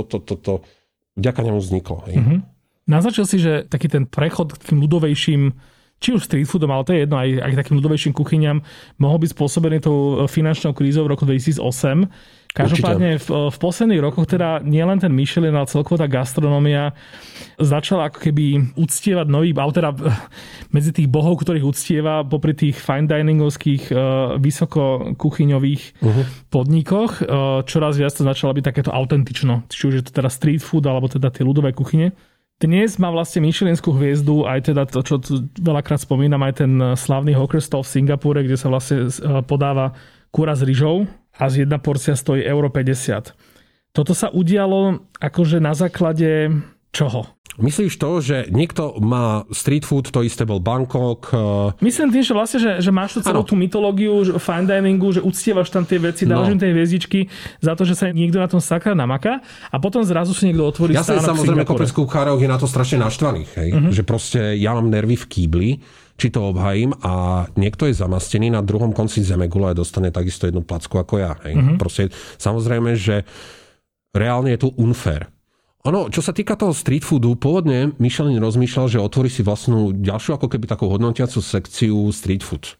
B: vďaka nemu vzniklo. Hej.
A: Naznačil si, že taký ten prechod k tým ľudovejším, či už street foodom, ale to je jedno, aj takým ľudovejším kuchyňam, mohol byť spôsobený tou finančnou krízou v roku 2008. Každopádne v posledných rokoch teda nielen ten Michelin, ale celková tá gastronómia začala ako keby uctievať nových, ale teda medzi tých bohov, ktorých uctieva popri tých fine diningovských vysokokuchyňových podnikoch, čoraz viac to začalo byť takéto autentično. Či už je to teda street food, alebo teda tie ľudové kuchyne. Dnes má vlastne michelinskú hviezdu aj teda to, čo tu veľakrát spomínam, aj ten slávny hawker stall v Singapúre, kde sa vlastne podáva kura s ryžou a z jedna porcia stojí €50. Toto sa udialo akože na základe čoho?
B: Myslíš to, že niekto má street food, to isté bol Bangkok?
A: Myslím tým, že vlastne, že máš tu celú tú mytológiu fine diningu, že uctievaš tam tie veci, dávaš im tie hviezdičky za to, že sa niekto na tom sakra namaká a potom zrazu si niekto otvorí stánok v Singapúre.
B: Samozrejme, kopec kuchárov je na to strašne naštvaných. Hej? Že proste ja mám nervy v kýbli, či to obhajím a niekto je zamastený na druhom konci zemegule a dostane takisto jednu placku ako ja. Hej? Proste samozrejme, že reálne je tu unfair. Ono, čo sa týka toho street foodu, pôvodne Michelin rozmýšľal, že otvorí si vlastnú ďalšiu ako keby takú hodnotiacu sekciu street food.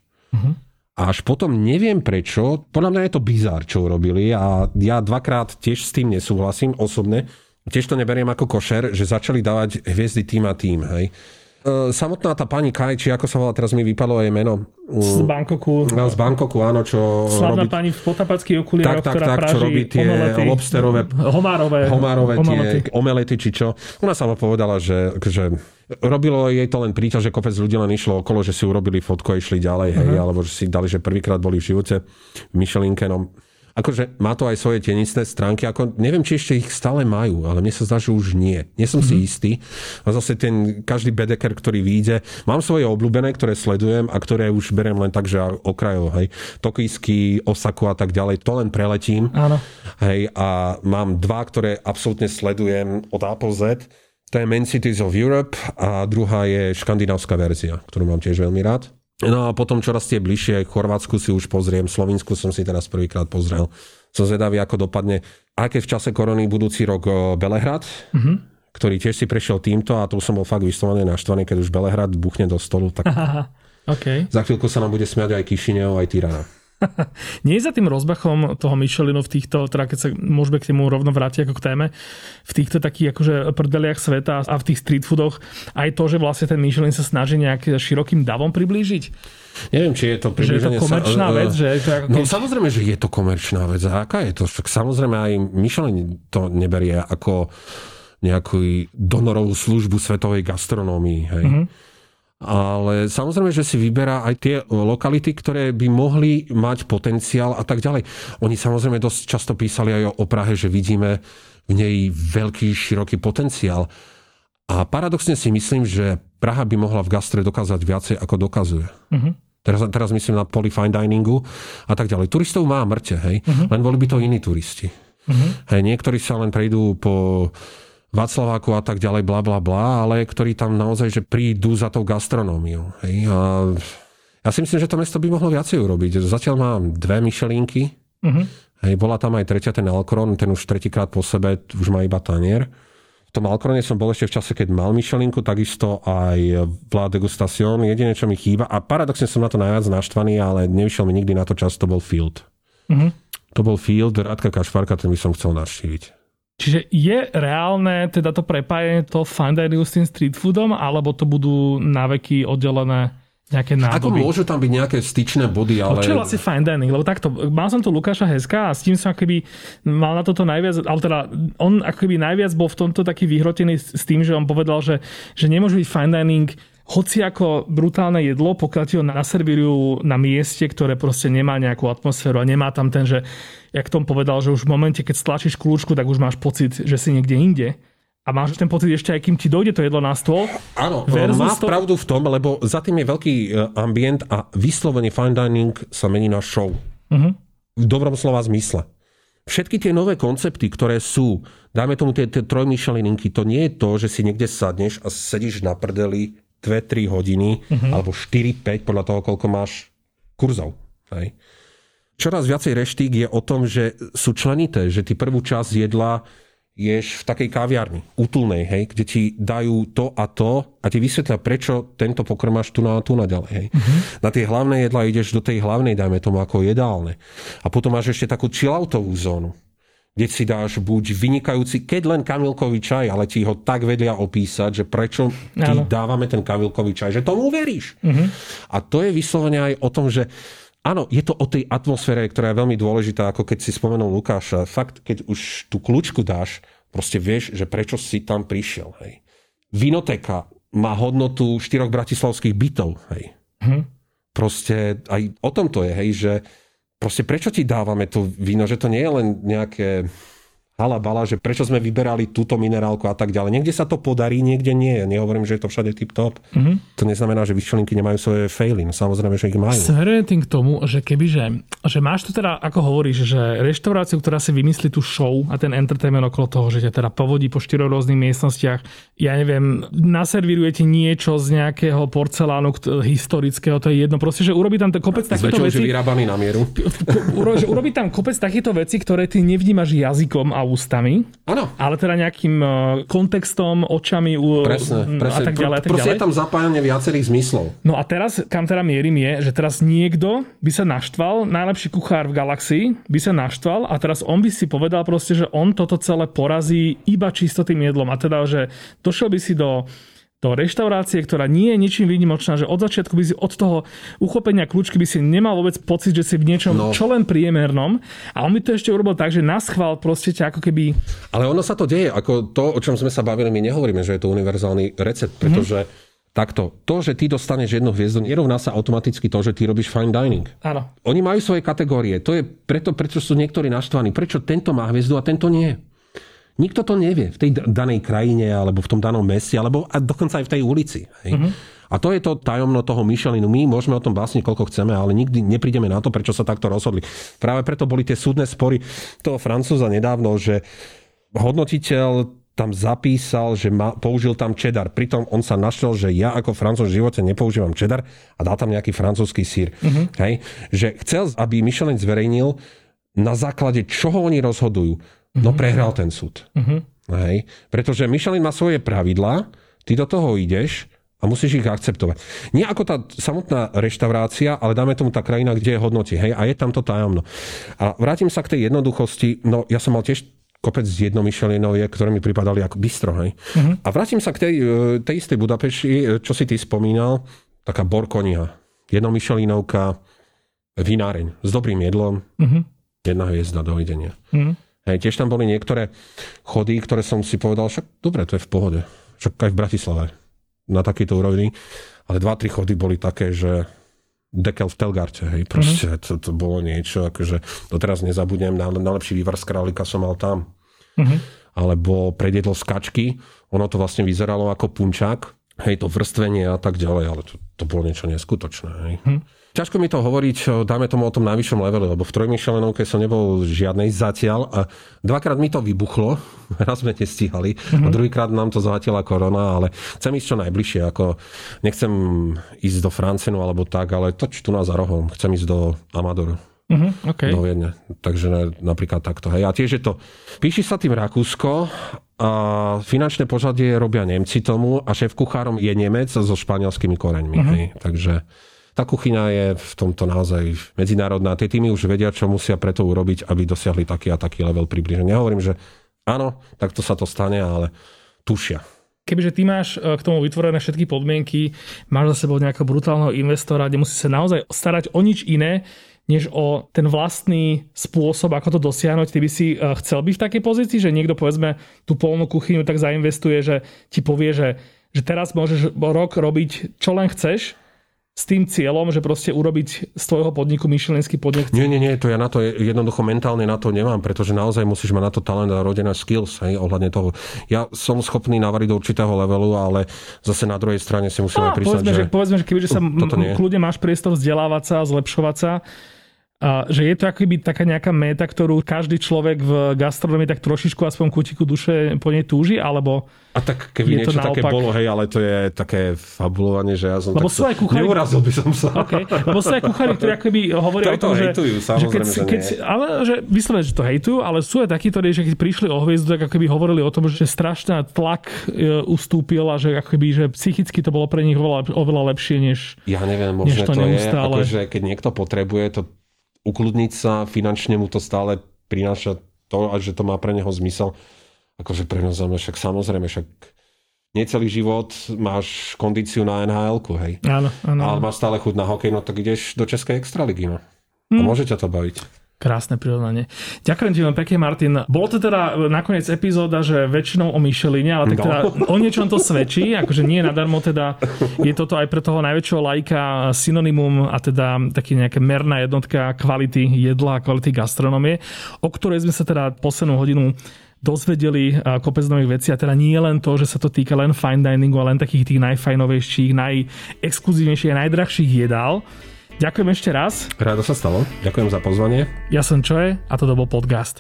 B: A až potom neviem prečo, podľa mňa je to bizár, čo urobili a ja dvakrát tiež s tým nesúhlasím osobne. Tiež to neberiem ako košer, že začali dávať hviezdy tým a tým, hej. Samotná tá pani Kai, či ako sa volá, teraz mi vypadlo jej meno.
A: Z Bangkoku.
B: Z Bangkoku, áno, čo
A: slavná robí... pani v potapackých okuliároch, ktorá praží
B: čo robí tie lobsterové, homárové tie omelety, či čo. Ona sama povedala, že robilo jej to len príťaž, že kopec ľudí len išlo okolo, že si urobili fotku a išli ďalej, hej, alebo že si dali, že prvýkrát boli v živote v Michelinke, no. Akože má to aj svoje tenistné stránky, ako neviem, či ešte ich stále majú, ale mne sa zdá, že už nie. Nie som si istý. A zase ten každý bedeker, ktorý vyjde, mám svoje obľúbené, ktoré sledujem a ktoré už beriem len tak, že okrajovo, hej. Tokijský, Osaku a tak ďalej, to len preletím.
A: Áno.
B: Hej, a mám dva, ktoré absolútne sledujem od A po Z. To je Main Cities of Europe a druhá je škandinávska verzia, ktorú mám tiež veľmi rád. No a potom čoraz tie bližšie, Chorvátsku si už pozriem, Slovinsku som si teraz prvýkrát pozrel. Som zvedavý, ako dopadne. Aj keď v čase korony budúci rok Belehrad, ktorý tiež si prešiel týmto a to som bol fakt vyslovene naštvaný, keď už Belehrad buchne do stolu, tak za chvíľku sa nám bude smiať aj Kišinev, aj Tirana.
A: Nie je za tým rozbehom toho Michelinu v týchto, teda keď sa môžeme k tomu rovno vrátiť ako k téme, v týchto takých akože prdeliach sveta a v tých street foodoch aj to, že vlastne ten Michelin sa snaží nejak širokým davom priblížiť?
B: Neviem, či je to približenie.
A: Že je to komerčná vec? Že je to ako
B: no samozrejme, že je to komerčná vec. A aká je to? Však samozrejme aj Michelin to neberie ako nejakú donorovú službu svetovej gastronómii. Hej. Ale samozrejme, že si vyberá aj tie lokality, ktoré by mohli mať potenciál a tak ďalej. Oni samozrejme dosť často písali aj o Prahe, že vidíme v nej veľký, široký potenciál. A paradoxne si myslím, že Praha by mohla v gastre dokázať viacej, ako dokazuje. Teraz myslím na poli fine diningu a tak ďalej. Turistov má mŕte, hej? Len boli by to iní turisti. Hej, niektorí sa len prejdú po Václaváku a tak ďalej, bla, bla, bla, ale ktorí tam naozaj, že prídu za tou gastronómiou. Hej? A ja si myslím, že to mesto by mohlo viacej urobiť. Zatiaľ mám 2 Michelinky, Hej, bola tam aj tretia, ten Alcron, ten už tretíkrát po sebe už má iba tanier. V tom Alcrone som bol ešte v čase, keď mal Michelinku, takisto aj La Degustation. Jediné, čo mi chýba, a paradoxne som na to najviac naštvaný, ale nevyšiel mi nikdy na to čas, to bol Field. To bol Field, Radka Kašparka, ten by som chcel navštíviť.
A: Čiže je reálne teda to prepájenie to fine dining s tým street foodom, alebo to budú naveky oddelené nejaké nádoby?
B: Ako môžu tam byť nejaké styčné body, ale...
A: Čo je vlastne fine dining? Lebo takto, mal som tu Lukáša Heska a s tým som akoby mal na toto najviac, ale teda on akoby najviac bol v tomto taký vyhrotený s tým, že on povedal, že nemôže byť fine dining hoci ako brutálne jedlo, pokiaľ ti ho naservírujú na mieste, ktoré proste nemá nejakú atmosféru a nemá tam ten, že, jak Tom povedal, že už v momente, keď stlačíš kľúčku, tak už máš pocit, že si niekde inde. A máš ten pocit ešte aj kým ti dojde to jedlo na stôl?
B: Áno, má pravdu v tom, lebo za tým je veľký ambient a vyslovene fine dining sa mení na show. V dobrom slova zmysle. Všetky tie nové koncepty, ktoré sú, dáme tomu tie trojmyšelininky, to nie je to, že si niekde sadneš a sedíš na prdeli 2-3 hodiny, alebo 4-5, podľa toho, koľko máš kurzov. Hej. Čoraz viacej reštík je o tom, že sú členité, že ty prvú časť jedla ješ v takej kaviarni, útulnej, hej, kde ti dajú to a ti vysvetlia, prečo tento pokrm máš tu na ďalej. Hej. Na tie hlavné jedlá ideš do tej hlavnej, dajme tomu, ako jedálne. A potom máš ešte takú chilloutovú zónu, kde si dáš buď vynikajúci, keď len kamilkový čaj, ale ti ho tak vedia opísať, že prečo ti dávame ten kamilkový čaj, že tomu veríš. A to je vyslovene aj o tom, že áno, je to o tej atmosfére, ktorá je veľmi dôležitá, ako keď si spomenul Lukáša. Fakt, keď už tú kľúčku dáš, proste vieš, že prečo si tam prišiel. Hej. Vinotéka má hodnotu 4 bratislavských bytov. Hej. Proste aj o tom to je, hej, že proste prečo ti dávame to víno, že to nie je len nejaké halabala, že prečo sme vyberali túto minerálku a tak ďalej. Niekde sa to podarí, niekde nie. Ja nehovorím, že je to všade tip-top. To neznamená, že Michelinky nemajú svoje faily. Samozrejme, že ich majú.
A: Smerujem tým k tomu, že kebyže že máš tu teda, ako hovoríš, že reštauráciu, ktorá si vymyslí tú show a ten entertainment okolo toho, že ťa teda povodí po 4 rôznych miestnostiach, ja neviem, naservírujete niečo z nejakého porcelánu historického, to je jedno. Proste, že urobí tam kopec takýchto vecí.
B: Že vyrábaný na mieru.
A: Urobí tam kopec takýchto vecí, ktoré ty nevnímaš jazykom a ústami,
B: ano.
A: Ale teda nejakým kontextom, očami
B: presne.
A: A tak ďalej.
B: Proste je tam zapájanie viacerých zmyslov.
A: No a teraz, kam teda mierim je, že teraz niekto by sa naštval, najlepší kuchár v galaxii by sa naštval a teraz on by si povedal proste, že on toto celé porazí iba čisto tým jedlom. A teda, že došiel by si do reštaurácie, ktorá nie je ničím výnimočná, že od začiatku by si od toho uchopenia kľúčky by si nemal vôbec pocit, že si v niečom čo len priemernom. A on by to ešte urobil tak, že naschvál proste ťa ako keby...
B: Ale ono sa to deje, ako to, o čom sme sa bavili, my nehovoríme, že je to univerzálny recept, pretože takto, to, že ty dostaneš jednu hviezdu, nerovná sa automaticky to, že ty robíš fine dining.
A: Áno.
B: Oni majú svoje kategórie. To je prečo sú niektorí naštvaní. Prečo tento má hviezdu a tento nie? Nikto to nevie v tej danej krajine, alebo v tom danom meste, alebo a dokonca aj v tej ulici. Hej? A to je to tajomno toho Michelinu. My môžeme o tom básniť, koľko chceme, ale nikdy neprídeme na to, prečo sa takto rozhodli. Práve preto boli tie súdne spory toho Francúza nedávno, že hodnotiteľ tam zapísal, že použil tam cheddar. Pritom on sa našiel, že ja ako Francúz v živote nepoužívam cheddar a dal tam nejaký francúzsky sír. Hej? Že chcel, aby Michelin zverejnil, na základe čoho oni rozhodujú. No prehral ten súd. Hej. Pretože Michelin má svoje pravidlá, ty do toho ideš a musíš ich akceptovať. Nie ako tá samotná reštaurácia, ale dáme tomu tá krajina, kde je hodnotí. Hej. A je tam to tajomno. A vrátim sa k tej jednoduchosti. No ja som mal tiež kopec jednomyšelinovie, ktoré mi pripadali ako bistro. Hej. A vrátim sa k tej istej Budapešti, čo si ty spomínal, taká Borkoniha. Jednomyšelinovka, vináreň s dobrým jedlom, jedna hviezda, dovidenia. Hej, tiež tam boli niektoré chody, ktoré som si povedal, však dobre, to je v pohode. Však aj v Bratislave na takejto úrovni. Ale 2-3 chody boli také, že dekel v Telgarte. Hej, proste to bolo niečo, akože doteraz nezabudnem, najlepší vývar z králika som mal tam. Alebo predjedlo z kačky, ono to vlastne vyzeralo ako punčák. Hej, to vrstvenie a tak ďalej, ale to bolo niečo neskutočné. Hej. Ťažko mi to hovoriť, dáme tomu o tom najvyššom leveli, lebo v trojmyšelenovke som nebol žiadnej zatiaľ a 2-krát mi to vybuchlo, raz sme nestíhali a druhýkrát nám to zhatila korona, ale chcem ísť čo najbližšie, ako nechcem ísť do Francenu alebo tak, ale toč tu nás za rohom, chcem ísť do Amadoru. Okay. Do Viedne. Takže napríklad takto. Hej. A tiež je to, píši sa tým Rakúsko a finančné pořadie robia Nemci tomu a šéf-kuchárom je Nemec so španielskými koreňmi. Hej. Takže tá kuchyňa je v tomto naozaj medzinárodná. Tie týmy už vedia, čo musia preto urobiť, aby dosiahli taký a taký level približne. Nehovorím, že áno, takto sa to stane, ale tušia.
A: Kebyže ty máš k tomu vytvorené všetky podmienky, máš za sebou nejakého brutálneho investora, kde musí sa naozaj starať o nič iné, než o ten vlastný spôsob, ako to dosiahnuť. Ty by si chcel byť v takej pozícii, že niekto, povedzme, tú polnú kuchyňu tak zainvestuje, že ti povie, že teraz môžeš rok robiť, čo len chceš, s tým cieľom, že proste urobiť z tvojho podniku Michelinský podnik.
B: Nie, to ja na to jednoducho mentálne na to nemám, pretože naozaj musíš mať na to talent a rodené skills, hej, ohľadne toho. Ja som schopný navariť do určitého levelu, ale zase na druhej strane si musím aj priznať,
A: povedzme, že kebyže sa kľudne máš priestor vzdelávať sa, zlepšovať sa, že je to akoby taká nejaká méta, ktorú každý človek v gastronomii tak trošičku aspoň kútiku duše po nej túži, alebo
B: a tak keby niečo také bolo, hej, ale to je také fabulovanie, že ja som
A: lebo
B: takto
A: kuchári,
B: neurazil by som sa.
A: Okay, lebo sú aj kuchári, ktorí akoby hovoria o tom, že
B: hejtujú, samozrejme,
A: ale že vyslovene, že to hejtujú, ale sú aj takí, ktorí, že keď prišli o hviezdu, tak akoby hovorili o tom, že strašná tlak ustúpil a že akoby, že psychicky to bolo pre nich oveľa lepšie, než
B: ja neviem, možno to neustále. Je, akože keď niekto potrebuje to ukludniť sa, finančne mu to stále prináša to, a že to má pre neho zmysel. Akože pre nás však samozrejme, však nie celý život máš kondíciu na NHL-ku, hej.
A: Áno.
B: Ale máš stále chuť na hokej, no tak ideš do Českej extraligy, no. A môže ťa to baviť.
A: Krásne prirovnanie. Ďakujem ti veľmi pekne, Martin. Bolo to teda nakoniec epizóda, že väčšinou o Micheline, ale tak teda o niečom to svedčí, akože nie nadarmo teda je toto aj pre toho najväčšieho laika synonymum a teda taký nejaká merná jednotka kvality jedla a kvality gastronomie, o ktorej sme sa teda poslednú hodinu dozvedeli kopec nových vecí a teda nie len to, že sa to týka len fine diningu, ale len takých tých najfajnovejších, najexkluzívnejších a najdrahších jedál. Ďakujem ešte raz.
B: Rádo sa stalo. Ďakujem za pozvanie.
A: Ja som Čoje a toto bol podcast.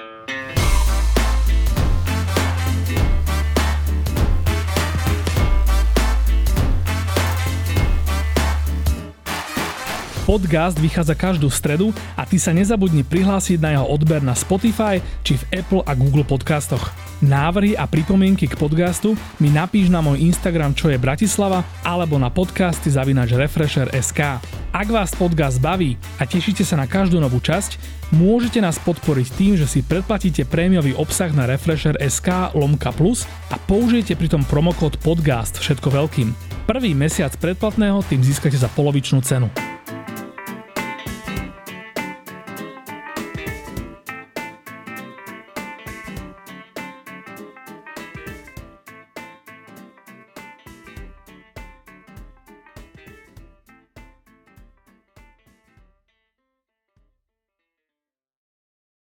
A: Podcast vychádza každú stredu a ty sa nezabudni prihlásiť na jeho odber na Spotify či v Apple a Google podcastoch. Návrhy a pripomienky k podcastu mi napíš na môj Instagram Čo je Bratislava alebo na podcasty@refresher.sk. Ak vás podcast baví a tešíte sa na každú novú časť, môžete nás podporiť tým, že si predplatíte prémiový obsah na refresher.sk/plus a použijete pritom promokód podcast všetko veľkým. Prvý mesiac predplatného tým získate za polovičnú cenu.